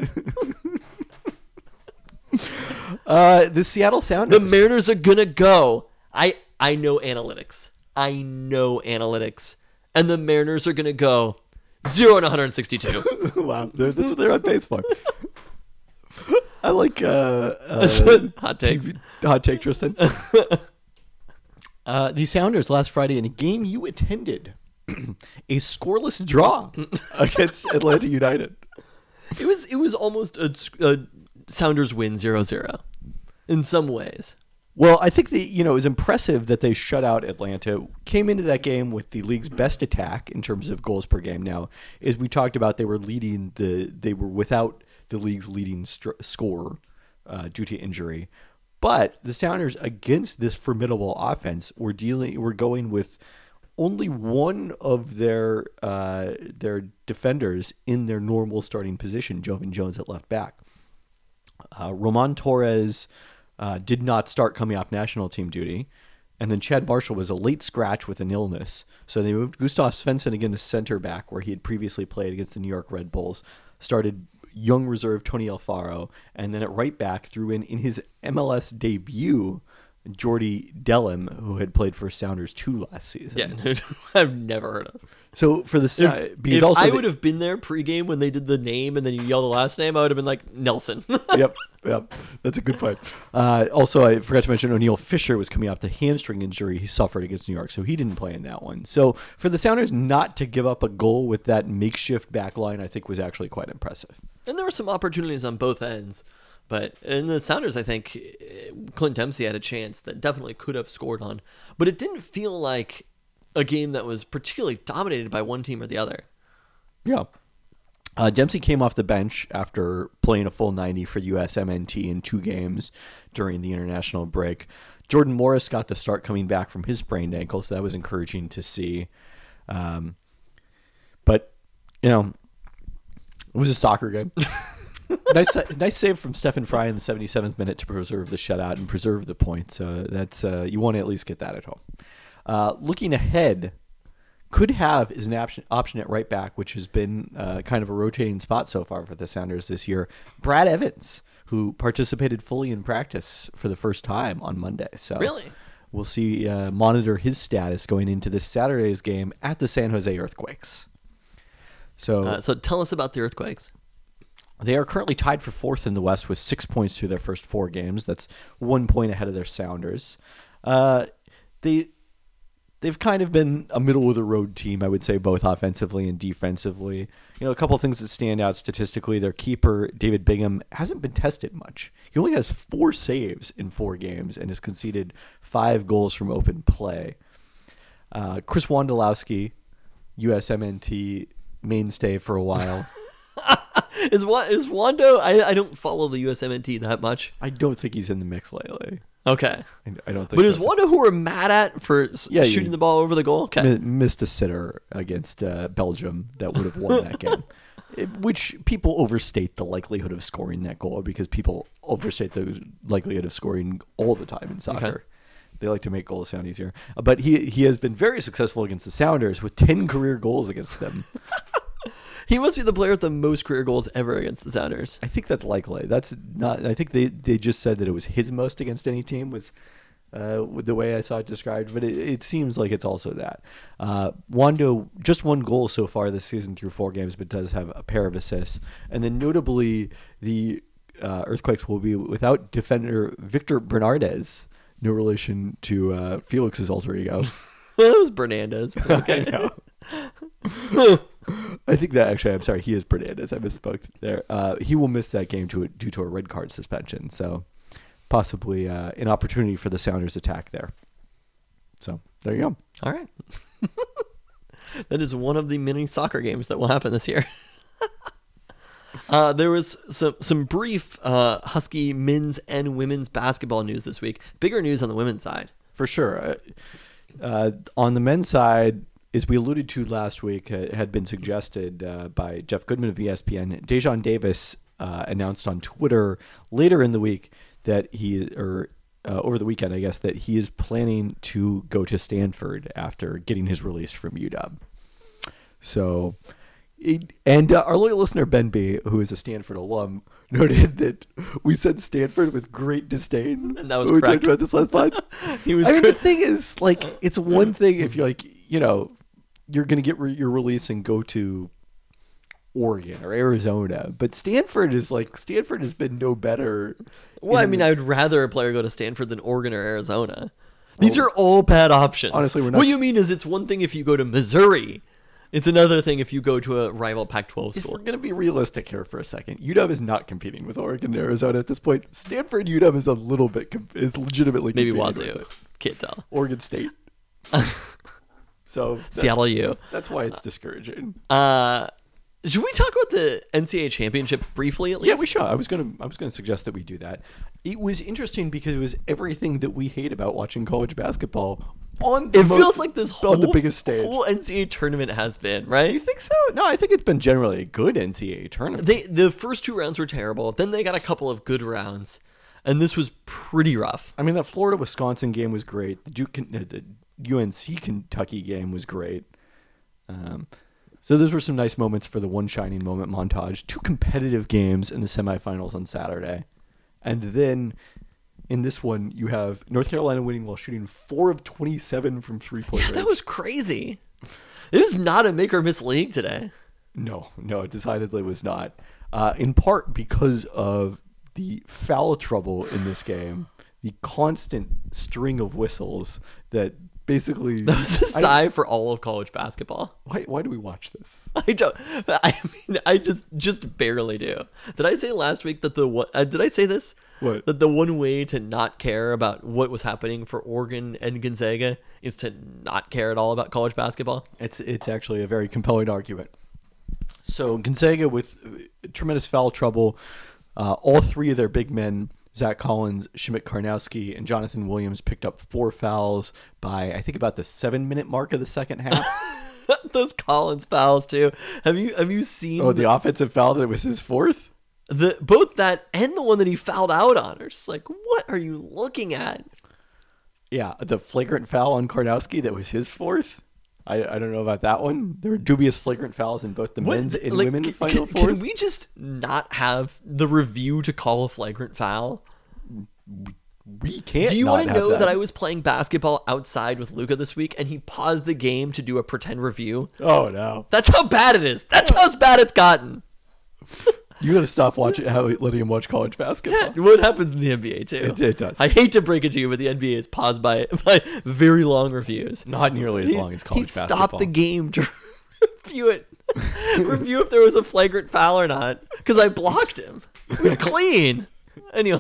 Uh, the Seattle Sounders. The Mariners are gonna go. I I know analytics. I know analytics. And the Mariners are gonna go zero and one hundred sixty-two. Wow, they're, that's what they're on pace for. I like uh, uh, Hot takes. T V hot take, Tristan. uh, the Sounders last Friday in a game you attended, a scoreless draw against Atlanta United. It was it was almost a, a Sounders win zero zero in some ways. Well, I think the you know it was impressive that they shut out Atlanta. Came into that game with the league's best attack in terms of goals per game. Now, as we talked about, they were leading the they were without the league's leading str- scorer uh, due to injury. But the Sounders, against this formidable offense, were dealing were going with only one of their uh, their defenders in their normal starting position, Jovan Jones at left back. Uh, Roman Torres uh, did not start coming off national team duty. And then Chad Marshall was a late scratch with an illness. So they moved Gustav Svensson again to center back, where he had previously played against the New York Red Bulls. Started young reserve Tony Alfaro. And then at right back threw in, in his M L S debut, Jordy Dellum, who had played for Sounders two last season. Yeah, I've never heard of. So for the If, uh, because if also I the- would have been there pregame when they did the name and then you yell the last name, I would have been like Nelson. yep, yep. That's a good point. Uh, also, I forgot to mention O'Neal Fisher was coming off the hamstring injury he suffered against New York, so he didn't play in that one. So for the Sounders not to give up a goal with that makeshift back line, I think was actually quite impressive. And there were some opportunities on both ends. But in the Sounders, I think Clint Dempsey had a chance that definitely could have scored on. But it didn't feel like a game that was particularly dominated by one team or the other. Yeah. Uh, Dempsey came off the bench after playing a full ninety for U S M N T in two games during the international break. Jordan Morris got the start coming back from his sprained ankle, so that was encouraging to see. Um, but, you know, it was a soccer game. nice, nice save from Stephen Fry in the seventy-seventh minute to preserve the shutout and preserve the point. So that's uh, you want to at least get that at home. Uh, looking ahead, could have is an option, option at right back, which has been uh, kind of a rotating spot so far for the Sounders this year. Brad Evans, who participated fully in practice for the first time on Monday. So Really? we'll see uh, monitor his status going into this Saturday's game at the San Jose Earthquakes. So. Uh, so tell us about the Earthquakes. They are currently tied for fourth in the West with six points through their first four games. That's one point ahead of their Sounders. Uh, they, they've kind of been a middle-of-the-road team, I would say, both offensively and defensively. You know, a couple of things that stand out statistically. Their keeper, David Bingham, hasn't been tested much. He only has four saves in four games and has conceded five goals from open play. Uh, Chris Wondolowski, U S M N T mainstay for a while. Is what is Wando? I, I don't follow the U S M N T that much. I don't think he's in the mix lately. Okay. I, I don't think But so. is Wando who we're mad at for s- Yeah, shooting yeah. the ball over the goal? Okay. Mi- missed a sitter against uh, Belgium that would have won that game. It- which people overstate the likelihood of scoring that goal because people overstate the likelihood of scoring all the time in soccer. Okay. They like to make goals sound easier. Uh, But he he has been very successful against the Sounders with ten career goals against them. He must be the player with the most career goals ever against the Sounders. I think that's likely. That's not. I think they, they just said that it was his most against any team was uh, with the way I saw it described. But it, it seems like it's also that. Uh, Wando just one goal so far this season through four games, but does have a pair of assists. And then notably, the uh, Earthquakes will be without defender Victor Bernardez. No relation to uh, Felix's alter ego. That was Bernandez. Okay. I know. I think that actually, I'm sorry, he is Bernardez. I misspoke there. Uh, he will miss that game to, due to a red card suspension. So possibly uh, an opportunity for the Sounders attack there. So there you go. All right. That is one of the many soccer games that will happen this year. uh, there was some some brief uh, Husky men's and women's basketball news this week. Bigger news on the women's side. for sure. Uh, uh, on the men's side, as we alluded to last week, uh, had been suggested uh, by Jeff Goodman of E S P N. Dejon Davis uh, announced on Twitter later in the week that he, or uh, over the weekend, I guess, that he is planning to go to Stanford after getting his release from U W. So, it, and uh, our loyal listener Ben B, who is a Stanford alum, noted that we said Stanford with great disdain. And that was when correct. We talked about this last pod. He was I mean, the correct. thing is, like, it's one thing if you're like, you know, you're going to get re- your release and go to Oregon or Arizona, but Stanford is like, Stanford has been no better. Well, I in- mean, I would rather a player go to Stanford than Oregon or Arizona. These are all bad options. honestly, we're not- What you mean is it's one thing if you go to Missouri. It's another thing if you go to a rival Pac twelve If school. we're going to be realistic here for a second, U W is not competing with Oregon and Arizona at this point. Stanford U W is a little bit, com- is legitimately Maybe competing Wazoo. with Can't tell. Oregon State. So that's, Seattle U. That's why it's discouraging. Uh, should we talk about the N C double A championship briefly at least? Yeah, we should. I was gonna. I was gonna suggest that we do that. It was interesting because it was everything that we hate about watching college basketball on. The It most- feels like this whole, on the biggest stage. whole N C double A tournament has been, right? You think so? No, I think it's been generally a good N C double A tournament. They the first two rounds were terrible. Then they got a couple of good rounds, and this was pretty rough. I mean, that Florida Wisconsin game was great. The Duke, the U N C Kentucky game was great. Um, so those were some nice moments for the one shining moment montage. Two competitive games in the semifinals on Saturday, and then in this one you have North Carolina winning while shooting four of twenty-seven from three point range. That was crazy. It was not a make or miss league today. No, no, it decidedly was not. Uh, in part because of the foul trouble in this game, the constant string of whistles that basically. That was a I- sigh for all of college basketball. why, why do we watch this? I don't. I mean, I just just barely do. Did I say last week that the what? Uh, did I say this? What? That the one way to not care about what was happening for Oregon and Gonzaga is to not care at all about college basketball. It's it's actually a very compelling argument. So Gonzaga with uh, tremendous foul trouble, uh, all three of their big men, Zach Collins, Schmidt Karnowski, and Jonathan Williams, picked up four fouls by I think about the seven minute mark of the second half. Those Collins fouls too. Have you have you seen Oh, the offensive foul that was his fourth? the both that and the one that he fouled out on? Are just like, what are you looking at? Yeah, the flagrant foul on Karnowski that was his fourth. I, I don't know about that one. There were dubious flagrant fouls in both the What- men's and like, women's can, final can, fours. we just not have the review to call a flagrant foul? We can't. Do you want to know that. that I was playing basketball outside with Luca this week and he paused the game to do a pretend review? Oh no! That's how bad it is. That's how bad it's gotten. You got to stop watching. How letting him watch college basketball. What happens in the N B A too? It, it does. I hate to break it to you, but the N B A is paused by by very long reviews. Not nearly as He- long as college he basketball. stopped the game to review it, review if there was a flagrant foul or not, because I blocked him. It was clean. Anyway,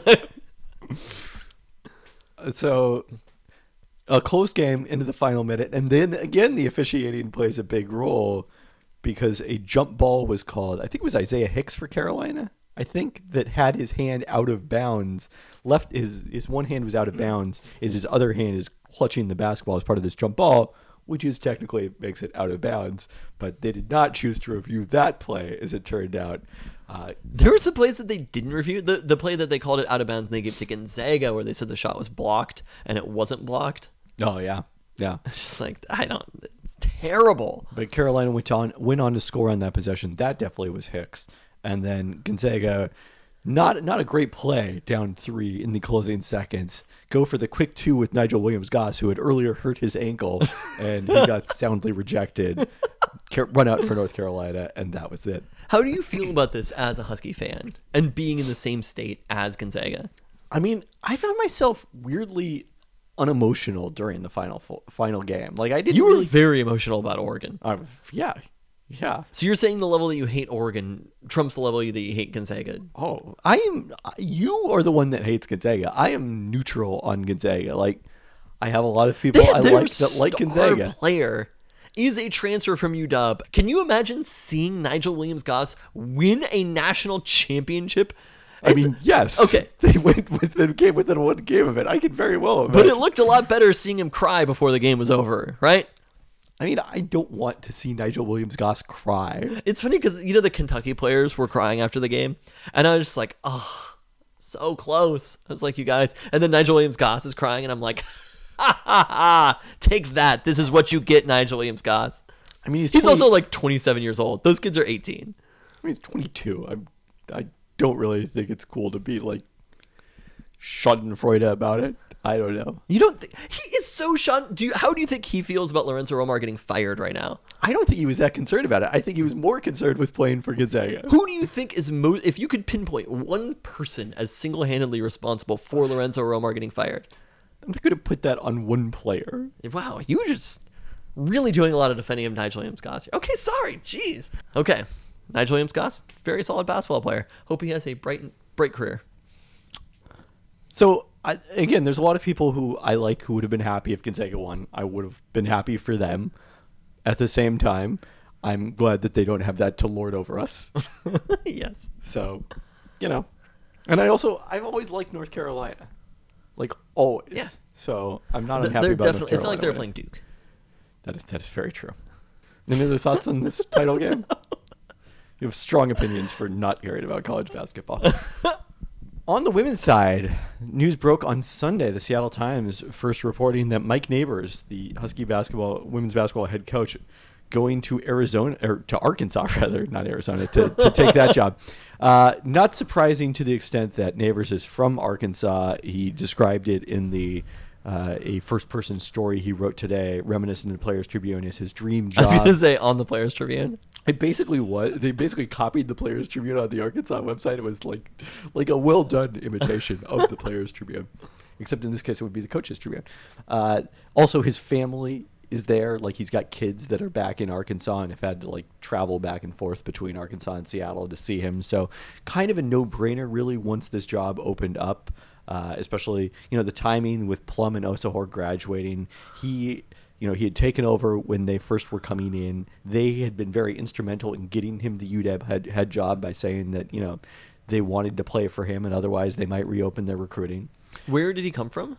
So, a close game into the final minute, and then again the officiating plays a big role because a jump ball was called. I think it was Isaiah Hicks for Carolina. I think that had his hand out of bounds. Left his his one hand was out of bounds. Is his other hand is clutching the basketball as part of this jump ball, which is technically makes it out of bounds. But they did not choose to review that play, as it turned out. Uh, there were some plays that they didn't review. The the play that they called it out of bounds and they gave to Gonzaga, where they said the shot was blocked and it wasn't blocked. oh yeah, yeah. It's just like I don't. It's terrible. But Carolina went on went on to score on that possession. That definitely was Hicks. And then Gonzaga, not not a great play, down three in the closing seconds. Go for the quick two with Nigel Williams-Goss, who had earlier hurt his ankle, and he got soundly rejected. Car- Run out for North Carolina, and that was it. How do you feel about this as a Husky fan and being in the same state as Gonzaga? I mean, I found myself weirdly unemotional during the final fo- final game. Like I didn't You were really. very emotional about Oregon. Um, yeah, yeah. So you're saying the level that you hate Oregon trumps the level that you hate Gonzaga? Oh, I am. You are the one that hates Gonzaga. I am neutral on Gonzaga. Like, I have a lot of people I Their like that like star Gonzaga. player is a transfer from U W. Can you imagine seeing Nigel Williams-Goss win a national championship I It's- mean, yes. okay. They went within game within one game of it. I can very well imagine. But it looked a lot better seeing him cry before the game was over, right? I mean, I don't want to see Nigel Williams-Goss cry. It's funny because, you know, the Kentucky players were crying after the game. And I was just like, oh, so close. I was like, you guys. And then Nigel Williams-Goss is crying, and I'm like, ha, ha, ha. Take that. This is what you get, Nigel Williams-Goss. I mean, he's, He's twenty also like twenty-seven years old. Those kids are eighteen. I mean, he's twenty-two. I'm, I don't really think it's cool to be like Schadenfreude about it. I don't know. You don't think he is so shunned? Do you? How do you think he feels about Lorenzo Romar getting fired right now? I don't think he was that concerned about it. I think he was more concerned with playing for Gonzaga. Who do you think is most? If you could pinpoint one person as single-handedly responsible for Lorenzo Romar getting fired, I'm not going to put that on one player. wow, you were just really doing a lot of defending of Nigel Williams-Goss. Okay, sorry, jeez. Okay, Nigel Williams-Goss, very solid basketball player. Hope he has a bright, bright career. So, I, again, there's a lot of people who I like who would have been happy if Gonzaga won. I would have been happy for them. At the same time, I'm glad that they don't have that to lord over us. Yes. So, you know. And I also, I've always liked North Carolina. Like, always. Yeah. So, I'm not They're unhappy about North definitely. It's not like they're Carolina playing Duke. That is, that is very true. Any other thoughts on this title game? You have strong opinions for not caring about college basketball. On the women's side, news broke on Sunday. The Seattle Times first reporting that Mike Neighbors, the Husky basketball women's basketball head coach, going to Arizona or to Arkansas rather, not Arizona, to, to take that job. Uh, not surprising to the extent that Neighbors is from Arkansas. He described it in the uh, a first-person story he wrote today, reminiscent of the Players Tribune, as his dream I was job. going to say on the Players Tribune. It basically was. They basically copied the Players Tribune on the Arkansas website. It was like, like a well done imitation of the Players Tribune, except in this case it would be the Coaches Tribune. Uh, also, his family is there. Like he's got kids that are back in Arkansas and have had to like travel back and forth between Arkansas and Seattle to see him. So, kind of a no brainer, really. Once this job opened up, uh, especially you know the timing with Plum and Osahor graduating, he. You know, he had taken over when they first were coming in. They had been very instrumental in getting him the U W E head, head job by saying that, you know, they wanted to play for him and otherwise they might reopen their recruiting. Where did he come from?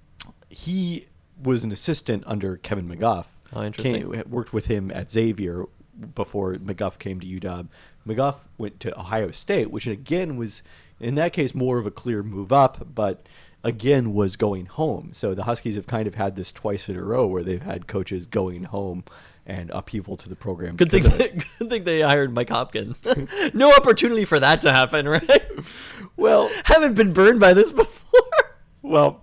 He was an assistant under Kevin McGuff. Oh, interesting. Came, worked with him at Xavier before McGuff came to U W E. McGuff went to Ohio State, which again was, in that case, more of a clear move up, but again was going home. So the Huskies have kind of had this twice in a row where they've had coaches going home and upheaval to the program. Good thing, because of they, it. good thing they hired Mike Hopkins. No opportunity for that to happen, right? Well, Haven't been burned by this before. well,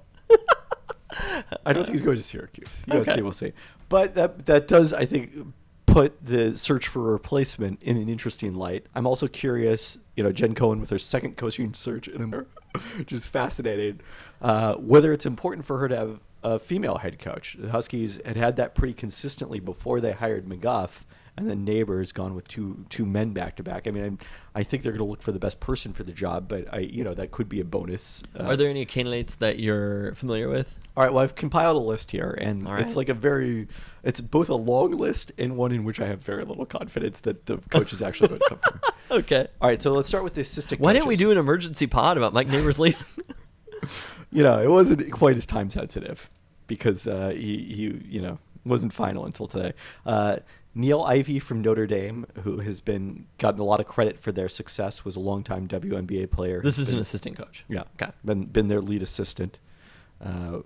I don't think he's going to Syracuse. U S C, Okay. we'll see. But that that does, I think, put the search for a replacement in an interesting light. I'm also curious, you know, Jen Cohen with her second coaching search in America, which is fascinating, uh, whether it's important for her to have a female head coach. The Huskies had had that pretty consistently before they hired McGuff, and then Neighbors gone with two two men back to back. I mean, I'm, I think they're going to look for the best person for the job, but I, you know, that could be a bonus. Uh, Are there any candidates that you're familiar with? All right, well, I've compiled a list here, and All right. it's like a very, it's both a long list and one in which I have very little confidence that the coach is actually going to come from. Okay. All right, so let's start with the assistant Why didn't we coaches. do an emergency pod about Mike Neighbors leaving? You know, it wasn't quite as time sensitive because uh, he, he, you know, wasn't final until today. Uh, Neil Ivey from Notre Dame, who has been gotten a lot of credit for their success, was a longtime W N B A player. This Has is an been- assistant coach. Yeah, Okay. been been their lead assistant. Uh,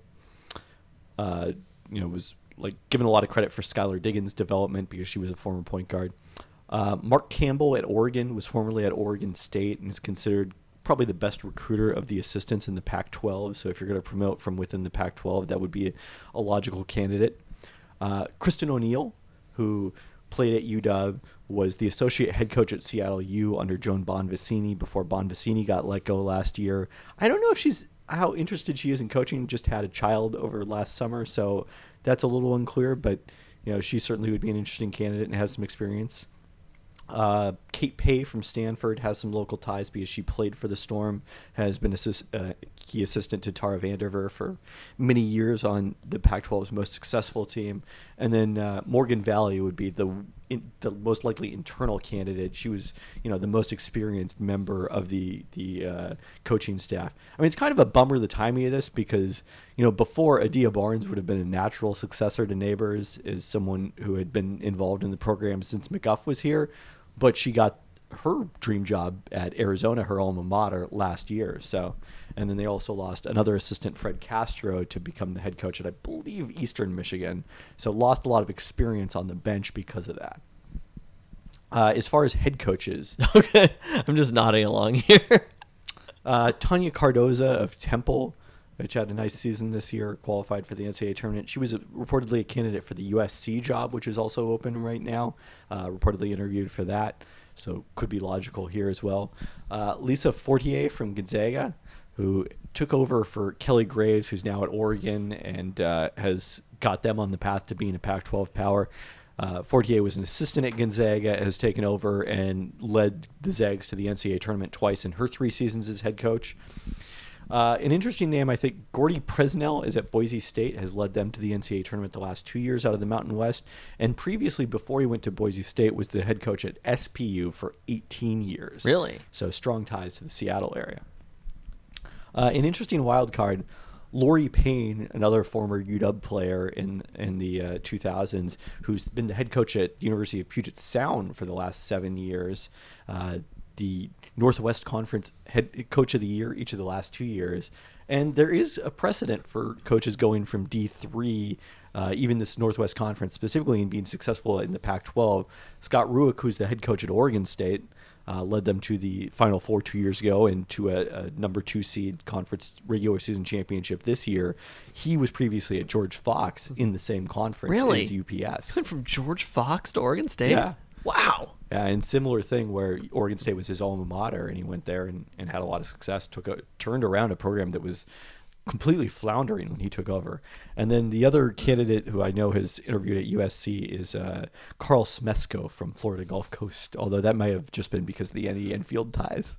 uh, you know, was like given a lot of credit for Skylar Diggins' development because she was a former point guard. Uh, Mark Campbell at Oregon was formerly at Oregon State and is considered probably the best recruiter of the assistants in the Pac twelve. So if you're going to promote from within the Pac twelve, that would be a, a logical candidate. Uh, Kristen O'Neill, who played at U W E, was the associate head coach at Seattle U under Joan Bonvicini before Bonvicini got let go last year. I don't know if she's how interested she is in coaching. Just had a child over last summer, so that's a little unclear. But you know, she certainly would be an interesting candidate and has some experience. Uh, Kate Pay from Stanford has some local ties because she played for the Storm, has been assist, uh, key assistant to Tara Vanderveer for many years on the Pac twelve's most successful team. And then uh, Morgan Valley would be the in, the most likely internal candidate. She was, you know, the most experienced member of the the uh, coaching staff. I mean, it's kind of a bummer the timing of this because, you know, before Adia Barnes would have been a natural successor to Neighbors as someone who had been involved in the program since McGuff was here, but she got her dream job at Arizona, her alma mater, last year. So, and then they also lost another assistant, Fred Castro, to become the head coach at, I believe, Eastern Michigan. So lost a lot of experience on the bench because of that. Uh, as far as head coaches, Okay, I'm just nodding along here. uh, Tanya Cardoza of Temple, which had a nice season this year, qualified for the N C double A tournament. She was a, reportedly a candidate for the U S C job, which is also open right now. Uh, reportedly interviewed for that. So could be logical here as well. Uh, Lisa Fortier from Gonzaga, who took over for Kelly Graves, who's now at Oregon and uh, has got them on the path to being a Pac twelve power. Uh, Fortier was an assistant at Gonzaga, has taken over and led the Zags to the N C double A tournament twice in her three seasons as head coach. Uh, an interesting name, I think, Gordy Presnell is at Boise State, has led them to the N C double A tournament the last two years out of the Mountain West, and previously, before he went to Boise State, was the head coach at S P U for eighteen years. Really? So strong ties to the Seattle area. Uh, an interesting wild card, Lori Payne, another former U W player in in the uh, two thousands, who's been the head coach at the University of Puget Sound for the last seven years. Uh, the Northwest Conference head coach of the year each of the last two years. And there is a precedent for coaches going from D three, uh, even this Northwest Conference specifically, and being successful in the Pac twelve. Scott Rueck, who's the head coach at Oregon State, uh, led them to the Final Four two years ago and to a, a number two seed conference regular season championship this year. He was previously at George Fox in the same conference Really? as U P S. Went from George Fox to Oregon State? Yeah. Wow. Yeah, and similar thing where Oregon State was his alma mater, and he went there and, and had a lot of success. Took a turned around a program that was completely floundering when he took over. And then the other candidate who I know has interviewed at U S C is uh, Carl Smesko from Florida Gulf Coast. Although that may have just been because of the Andy Enfield ties.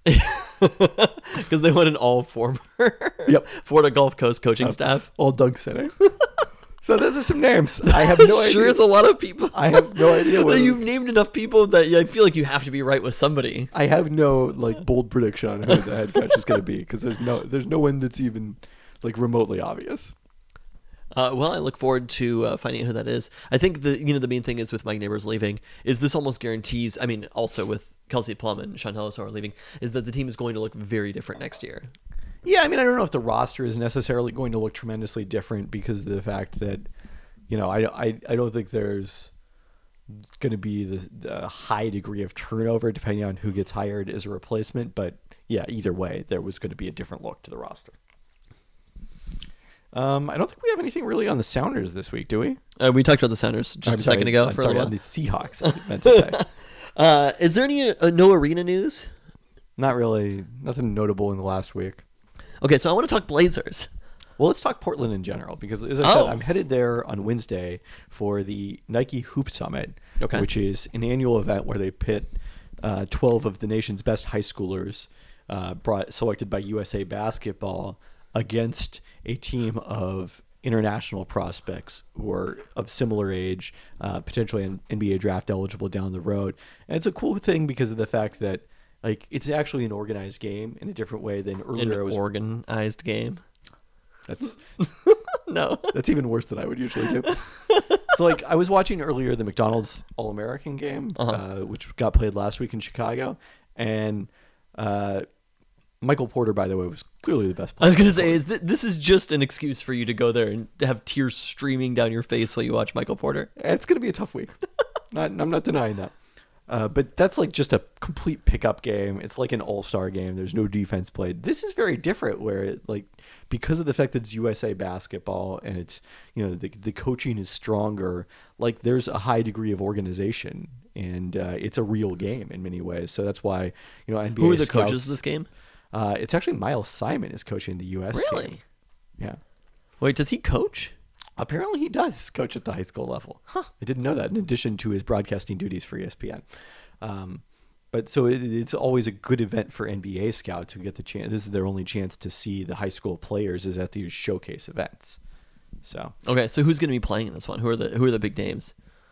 Because they went an all former Yep. Florida Gulf Coast coaching staff. All Doug Center. So those are some names. I have no idea. Sure, it's a lot of people. I have no idea Well, whether- You've named enough people that I feel like you have to be right with somebody. I have no like bold prediction on who the head coach is going to be because there's no there's no one that's even like remotely obvious. Uh, well, I look forward to uh, finding out who that is. I think the you know the main thing is with Mike Neighbors leaving is this almost guarantees. I mean, also with Kelsey Plum and Chantel Ossor leaving, is that the team is going to look very different next year. Yeah, I mean, I don't know if the roster is necessarily going to look tremendously different because of the fact that, you know, I, I, I don't think there's going to be the, the high degree of turnover depending on who gets hired as a replacement. But yeah, either way, there was going to be a different look to the roster. Um, I don't think we have anything really on the Sounders this week, do we? Uh, we talked about the Sounders just I'm a sorry, second ago. I'm for sorry, a on while. the Seahawks, I meant to say. Uh, is there any uh, no arena news? Not really. Nothing notable in the last week. Okay, so I want to talk Blazers. Well, let's talk Portland in general because, as I Oh. said, I'm headed there on Wednesday for the Nike Hoop Summit, Okay. which is an annual event where they pit uh, twelve of the nation's best high schoolers, uh, brought selected by U S A Basketball, against a team of international prospects who are of similar age, uh, potentially N B A draft eligible down the road. And it's a cool thing because of the fact that like it's actually an organized game in a different way than An earlier. it was organized game. that's No. That's even worse than I would usually do. So, like, I was watching earlier the McDonald's All-American game, Uh-huh. uh, which got played last week in Chicago, and uh, Michael Porter, by the way, was clearly the best I player. was gonna say, is th- this is just an excuse for you to go there and to have tears streaming down your face while you watch Michael Porter? It's going to be a tough week. Not, I'm not denying that. Uh, but that's like just a complete pickup game. It's like an all-star game. There's no defense played. This is very different where it, like, because of the fact that it's U S A Basketball and it's, you know, the, the coaching is stronger, like there's a high degree of organization and uh, it's a real game in many ways. So that's why, you know, N B A Who are the scouts- coaches of this game? Uh, it's actually Miles Simon is coaching the U S team. Really? Yeah. Wait, does he coach? Apparently he does coach at the high school level. Huh. I didn't know that, in addition to his broadcasting duties for E S P N. Um, but so it, it's always a good event for N B A scouts who get the chance. This is their only chance to see the high school players is at these showcase events. So Okay, so who's going to be playing in this one? Who are the who are the big names?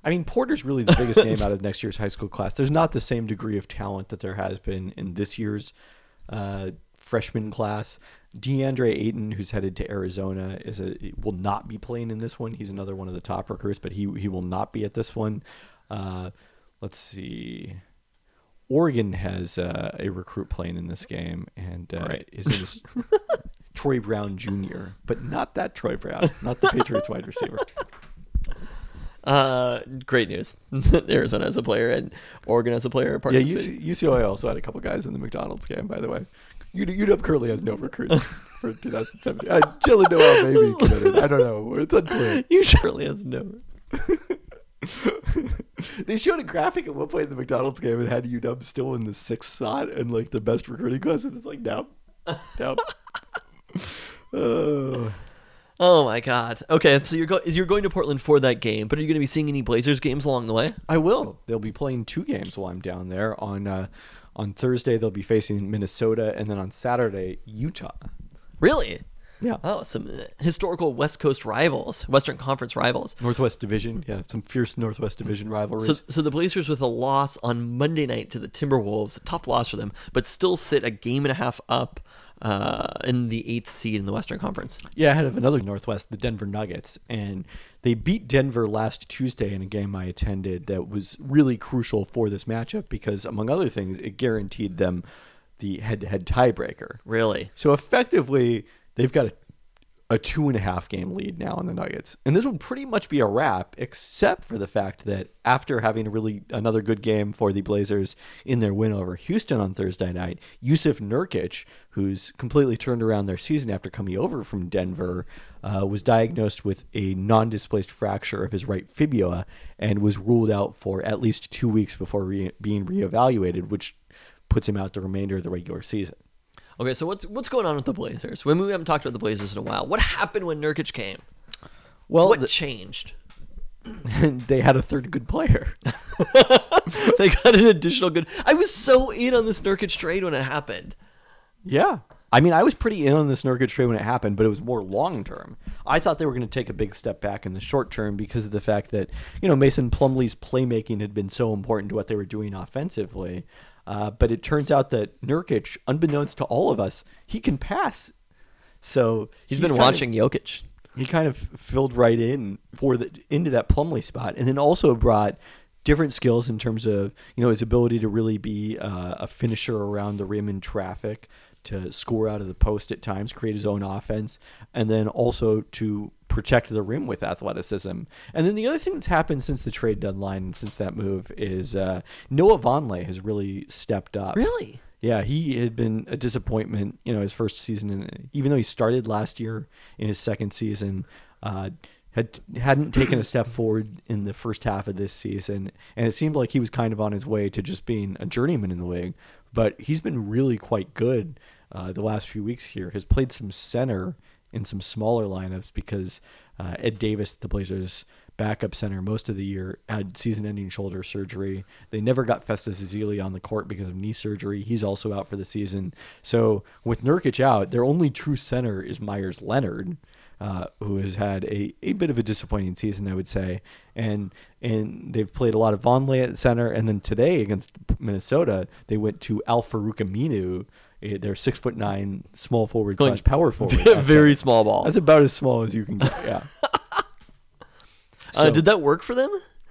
I mean, Porter's really the biggest name out of next year's high school class. There's not the same degree of talent that there has been in this year's uh, freshman class. DeAndre Ayton, who's headed to Arizona, is a will not be playing in this one. He's another one of the top recruits, but he he will not be at this one. Uh, let's see. Oregon has uh, a recruit playing in this game, and uh, Right. his name is Troy Brown Junior, but not that Troy Brown, not the Patriots wide receiver. Uh, great news. Arizona has a player and Oregon has a player. Yeah, U C, U C L A also had a couple guys in the McDonald's game, by the way. U W currently has no recruits for twenty seventeen. Uh, Jalen Noel maybe committed. I don't know. It's unclear. You surely has no. They showed a graphic at one point in the McDonald's game and had U W still in the sixth slot and like the best recruiting class. And it's like, no, no. Uh, Oh my God. Okay, so you're go- you're going to Portland for that game, but are you going to be seeing any Blazers games along the way? I will. They'll be playing two games while I'm down there. On uh, on Thursday, they'll be facing Minnesota, and then on Saturday, Utah. Really? Yeah. Oh, some uh, historical West Coast rivals, Western Conference rivals. Northwest Division. Yeah, some fierce Northwest Division rivalries. So, so the Blazers with a loss on Monday night to the Timberwolves, a tough loss for them, but still sit a game and a half up uh, in the eighth seed in the Western Conference. Yeah, ahead of another Northwest, the Denver Nuggets. And they beat Denver last Tuesday in a game I attended that was really crucial for this matchup because, among other things, it guaranteed them the head-to-head tiebreaker. Really? So effectively, they've got a, a two and a half game lead now on the Nuggets. And this will pretty much be a wrap, except for the fact that after having a really another good game for the Blazers in their win over Houston on Thursday night, Yusuf Nurkic, who's completely turned around their season after coming over from Denver, uh, was diagnosed with a non-displaced fracture of his right fibula and was ruled out for at least two weeks before re- being reevaluated, which puts him out the remainder of the regular season. Okay, so what's what's going on with the Blazers? When we haven't talked about the Blazers in a while. What happened when Nurkic came? Well, what the- changed? they had a third good player. They got an additional good. I was so in on this Nurkic trade when it happened. Yeah. I mean, I was pretty in on this Nurkic trade when it happened, but it was more long term. I thought they were going to take a big step back in the short term because of the fact that, you know, Mason Plumlee's playmaking had been so important to what they were doing offensively. Uh, but it turns out that Nurkic, unbeknownst to all of us, he can pass. So he's been kind watching of, Jokic. He kind of filled right in for the into that Plumlee spot, and then also brought different skills in terms of, you know, his ability to really be uh, a finisher around the rim in traffic, to score out of the post at times, create his own offense, and then also to protect the rim with athleticism. And then the other thing that's happened since the trade deadline and since that move is uh, Noah Vonleh has really stepped up. Really? Yeah, he had been a disappointment, you know, his first season. And even though he started last year in his second season, uh, had hadn't taken a step forward in the first half of this season, and it seemed like he was kind of on his way to just being a journeyman in the league. But he's been really quite good uh, the last few weeks here. Has played some center in some smaller lineups because uh, Ed Davis, the Blazers' backup center, most of the year had season-ending shoulder surgery. They never got Festus Ezeli on the court because of knee surgery. He's also out for the season. So with Nurkic out, their only true center is Myers Leonard, uh, who has had a, a bit of a disappointing season, I would say. And and they've played a lot of Vonleh at center. And then today against Minnesota, they went to Al Farouk Aminu, a- their six foot nine small forward Going- slash power forward. at Very center. small ball. That's about as small as you can get. Yeah. uh, So- did that work for them?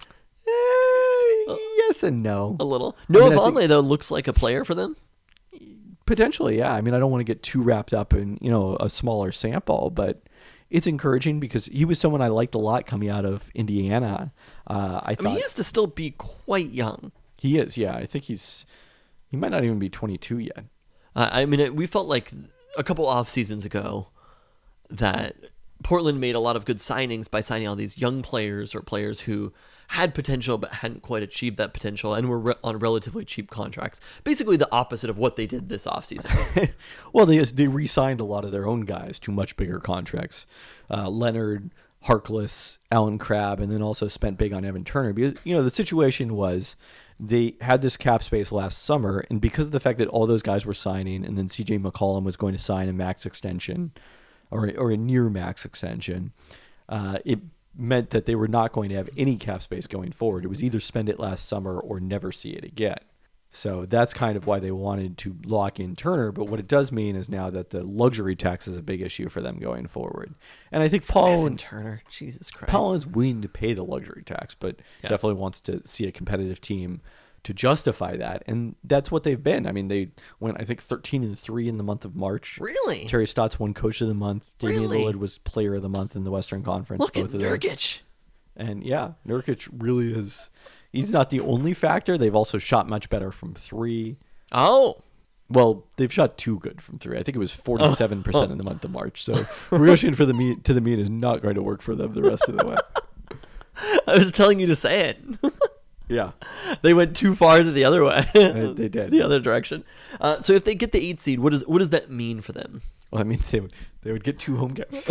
Eh, yes and no. A little. I mean, Noah I Vonleh, think- though, looks like a player for them. Potentially, yeah. I mean, I don't want to get too wrapped up in, you know, a smaller sample, but it's encouraging because he was someone I liked a lot coming out of Indiana. Uh, I I thought mean, he has to still be quite young. he is. Yeah, I think he's. He might not even be twenty-two yet. Uh, I mean, it, we felt like a couple off seasons ago that Portland made a lot of good signings by signing all these young players or players who had potential but hadn't quite achieved that potential and were re- on relatively cheap contracts. Basically the opposite of what they did this offseason. Well, they they re-signed a lot of their own guys to much bigger contracts. Uh, Leonard, Harkless, Alan Crabb, and then also spent big on Evan Turner. Because, you know, the situation was they had this cap space last summer, and because of the fact that all those guys were signing, and then C J McCollum was going to sign a max extension, or a, or a near max extension, uh, it meant that they were not going to have any cap space going forward. It was either spend it last summer or never see it again. So that's kind of why they wanted to lock in Turner. But what it does mean is now that the luxury tax is a big issue for them going forward. And I think Paul and Turner, Jesus Christ. Paul is willing to pay the luxury tax, but Yes. definitely wants to see a competitive team to justify that. And that's what they've been. I mean, they went, I think, thirteen and three in the month of March. Really? Terry Stotts won Coach of the Month. Damian Really? Lillard was Player of the Month in the Western Conference. Look at both of them. Nurkic. And yeah, Nurkic really is. He's not the only factor. They've also shot much better from three. Oh. Well, they've shot too good from three. I think it was forty-seven percent in the month of March. So regression for the mean to the mean is not going to work for them the rest of the way. I was telling you to say it. Yeah, They went too far to the other way. They- they did. The other direction. Uh, so if they get the eight seed, what does what does that mean for them? well, I mean they would they would get two home games.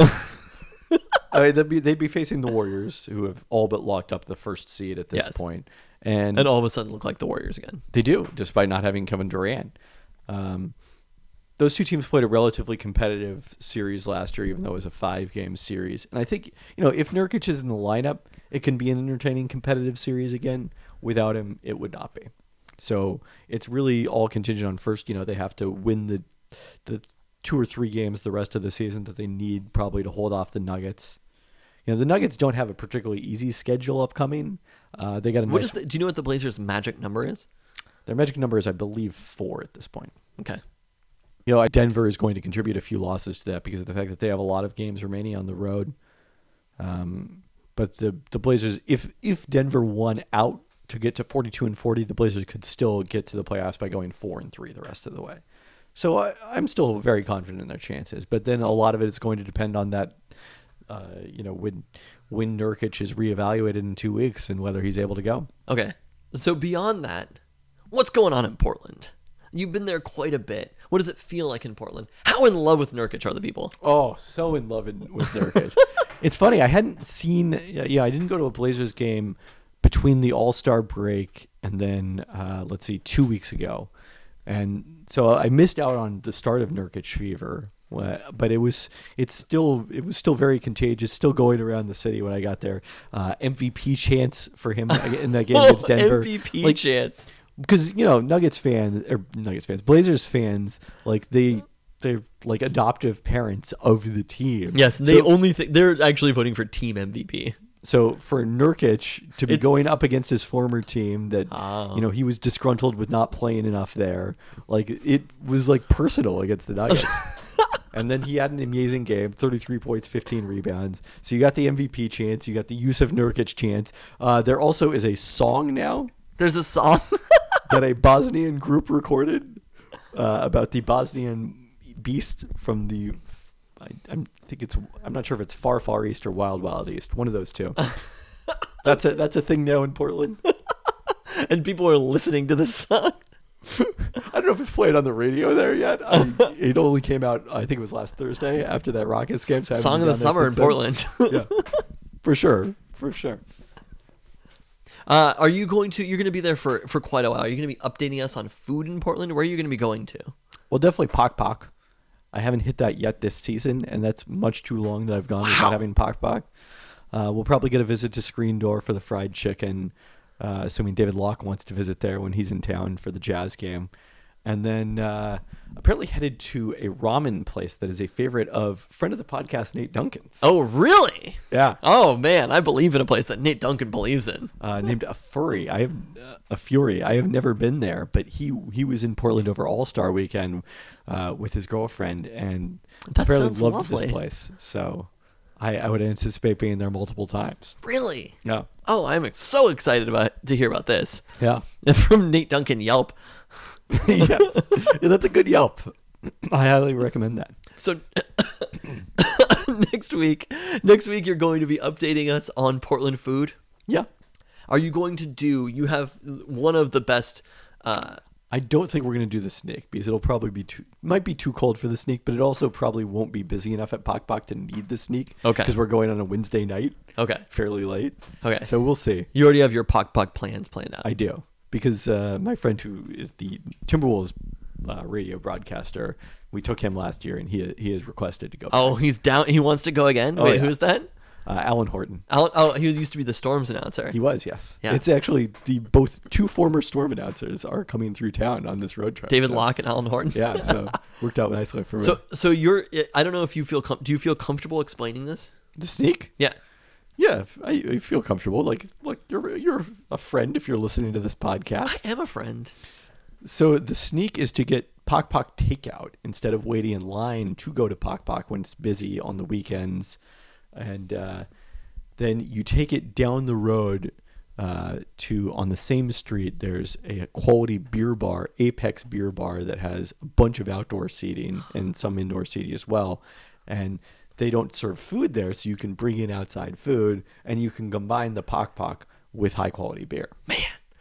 I mean, they'd be they'd be facing the Warriors, who have all but locked up the first seed at this Yes. point. and And all of a sudden look like the Warriors again. They do, despite not having Kevin Durant. Um, those two teams played a relatively competitive series last year, even though it was a five-game series. And I think, you know, if Nurkic is in the lineup, it can be an entertaining competitive series again. Without him, it would not be. So it's really all contingent on, first, you know, they have to win the the two or three games the rest of the season that they need probably to hold off the Nuggets. You know, the Nuggets don't have a particularly easy schedule upcoming. Uh, they got a What nice, is the, do you know what the Blazers' magic number is? their magic number is, I believe, four at this point. Okay. You know, Denver is going to contribute a few losses to that because of the fact that they have a lot of games remaining on the road. Um, but the the Blazers, if if Denver won out to get to forty-two and forty, the Blazers could still get to the playoffs by going four and three the rest of the way. So I, I'm still very confident in their chances. But then a lot of it is going to depend on that. Uh, you know, when when Nurkic is reevaluated in two weeks and whether he's able to go. Okay. So beyond that, what's going on in Portland? You've been there quite a bit. What does it feel like in Portland? How in love with Nurkic are the people? Oh, so in love in, with Nurkic. It's funny. I hadn't seen. Yeah, I didn't go to a Blazers game between the All-Star break and then uh, let's see, two weeks ago, and so I missed out on the start of Nurkic fever. But it was it's still it was still very contagious, still going around the city when I got there. Uh, M V P chants for him in that game against Denver. M V P Like, chance. because you know Nuggets fans or Nuggets fans, Blazers fans, like they they're like adoptive parents of the team. Yes, they So- only think they're actually voting for team M V P. So for Nurkic to be It's- going up against his former team that Oh. you know he was disgruntled with not playing enough there, like it was like personal against the Nuggets. And then he had an amazing game, thirty-three points, fifteen rebounds. So you got the M V P chance, you got the Yusuf Nurkic chance. Uh, there also is a song now There's a song. that a Bosnian group recorded uh, about the Bosnian beast from the. I, I think it's. I'm not sure if it's Far Far East or Wild Wild East. One of those two. That's a that's a thing now in Portland. And people are listening to this song. I don't know if it's played on the radio there yet. I, it only came out, I think it was last Thursday after that Rockets game. So I haven't Song of been the down there summer in since then. Portland. Yeah, for sure, for sure. Uh, are you going to? You're going to be there for for quite a while. Are you going to be updating us on food in Portland? Where are you going to be going to? Well, definitely Pok Pok. I haven't hit that yet this season, and that's much too long that I've gone without Wow. having Pok Pok. Uh, we'll probably get a visit to Screen Door for the fried chicken, uh, assuming David Locke wants to visit there when he's in town for the Jazz game. And then uh, apparently headed to a ramen place that is a favorite of friend of the podcast, Nate Duncan's. Oh, really? Yeah. Oh man, I believe in a place that Nate Duncan believes in. Uh, named a Furry. I have uh, a Fury. I have never been there, but he he was in Portland over All Star Weekend uh, with his girlfriend, and That apparently sounds loved lovely. this place. So I, I would anticipate being there multiple times. Really? Yeah, Oh, I'm ex- so excited about to hear about this. yeah, From Nate Duncan Yelp. yes. Yeah, that's a good Yelp. I highly recommend that. So next week, next week you're going to be updating us on Portland food. Yeah, Are you going to do? You have one of the best. Uh, I don't think we're gonna do the sneak because it'll probably be too might be too cold for the sneak, but it also probably won't be busy enough at Pok Pok to need the sneak. Okay. because we're going on a Wednesday night, okay, fairly late. Okay. so we'll see. you already have your Pok Pok plans planned out. I do, because uh, my friend who is the Timberwolves uh, radio broadcaster, we took him last year, and he he has requested to go. Oh, back. he's down. He wants to go again. Oh, Wait, yeah. who's that? Uh, Alan Horton. Alan, oh, he used to be the Storms announcer. He was, yes. Yeah. It's actually the both two former Storm announcers are coming through town on this road trip. David so, Locke and Alan Horton. Yeah, so worked out nicely for me. So, so you're. I don't know if you feel. Com- do you feel comfortable explaining this? The sneak? Yeah. Yeah, I, I feel comfortable. Like, look, you're you're a friend if you're listening to this podcast. I am a friend. So the sneak is to get Pok Pok takeout instead of waiting in line to go to Pok Pok when it's busy on the weekends, and uh, then you take it down the road uh, to on the same street. There's a quality beer bar, Apex Beer Bar, that has a bunch of outdoor seating and some indoor seating as well, and they don't serve food there, so you can bring in outside food and you can combine the Pok Pok with high quality beer. Man.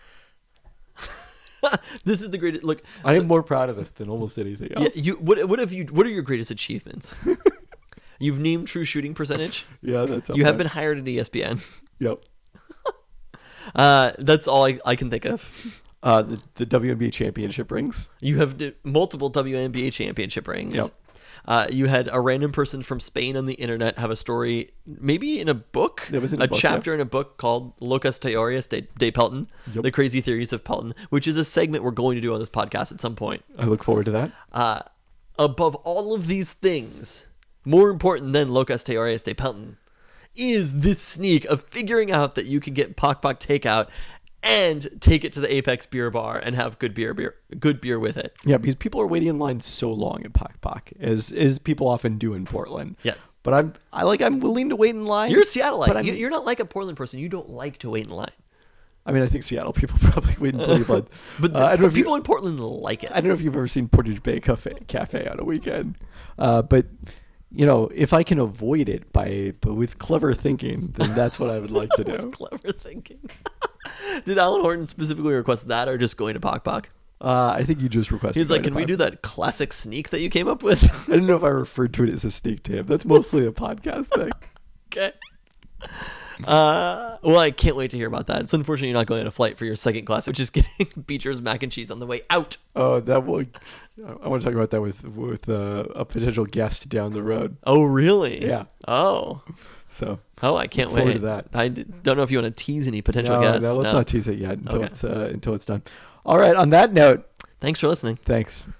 This is the greatest. Look, I so- am more proud of this than almost anything else. Yeah, you. What? What have you? What are your greatest achievements? You've named true shooting percentage. Yeah, that's up You have there. been hired at E S P N. Yep. Uh, that's all I, I can think of. Uh, the, the W N B A championship rings. You have d- multiple W N B A championship rings. Yep. Uh, you had a random person from Spain on the internet have a story, maybe in a book, It was in a book, chapter in a book called Locas Teorias de, de Pelton, Yep. The Crazy Theories of Pelton, which is a segment we're going to do on this podcast at some point. I look forward to that. Uh, above all of these things, more important than Locas Teorias de Pelton, is this sneak of figuring out that you can get Pok Pok takeout and take it to the Apex Beer Bar and have good beer, beer, good beer with it. Yeah, because people are waiting in line so long at Pok Pok, as as people often do in Portland. Yeah. But I'm I like I'm willing to wait in line. You're a Seattleite. but I'm- You- You're not like a Portland person. You don't like to wait in line. I mean, I think Seattle people probably wait in plenty of line. But Uh, I don't know if you- people in Portland like it. I don't know if you've ever seen Portage Bay Cafe, Cafe on a weekend, uh, but you know, if I can avoid it by but with clever thinking, then that's what I would like to do. Clever thinking. Did Alan Horton specifically request that or just going to Pok Pok? Uh, I think you just requested. He's like, going can to we Pok do Pok." that classic sneak that you came up with? I don't know if I referred to it as a sneak to him. That's mostly a podcast thing. Okay. Uh, well, I can't wait to hear about that. It's unfortunate you're not going on a flight for your second class, which is getting Beecher's mac and cheese on the way out. Oh, that will. I want to talk about that with with uh, a potential guest down the road. Oh, really? Yeah. Oh. So Oh, I can't Look forward wait. to that. I d- don't know if you want to tease any potential no, guests. no, let's No. not tease it yet until Okay. it's uh, until it's done. All right. On that note, Thanks for listening. thanks.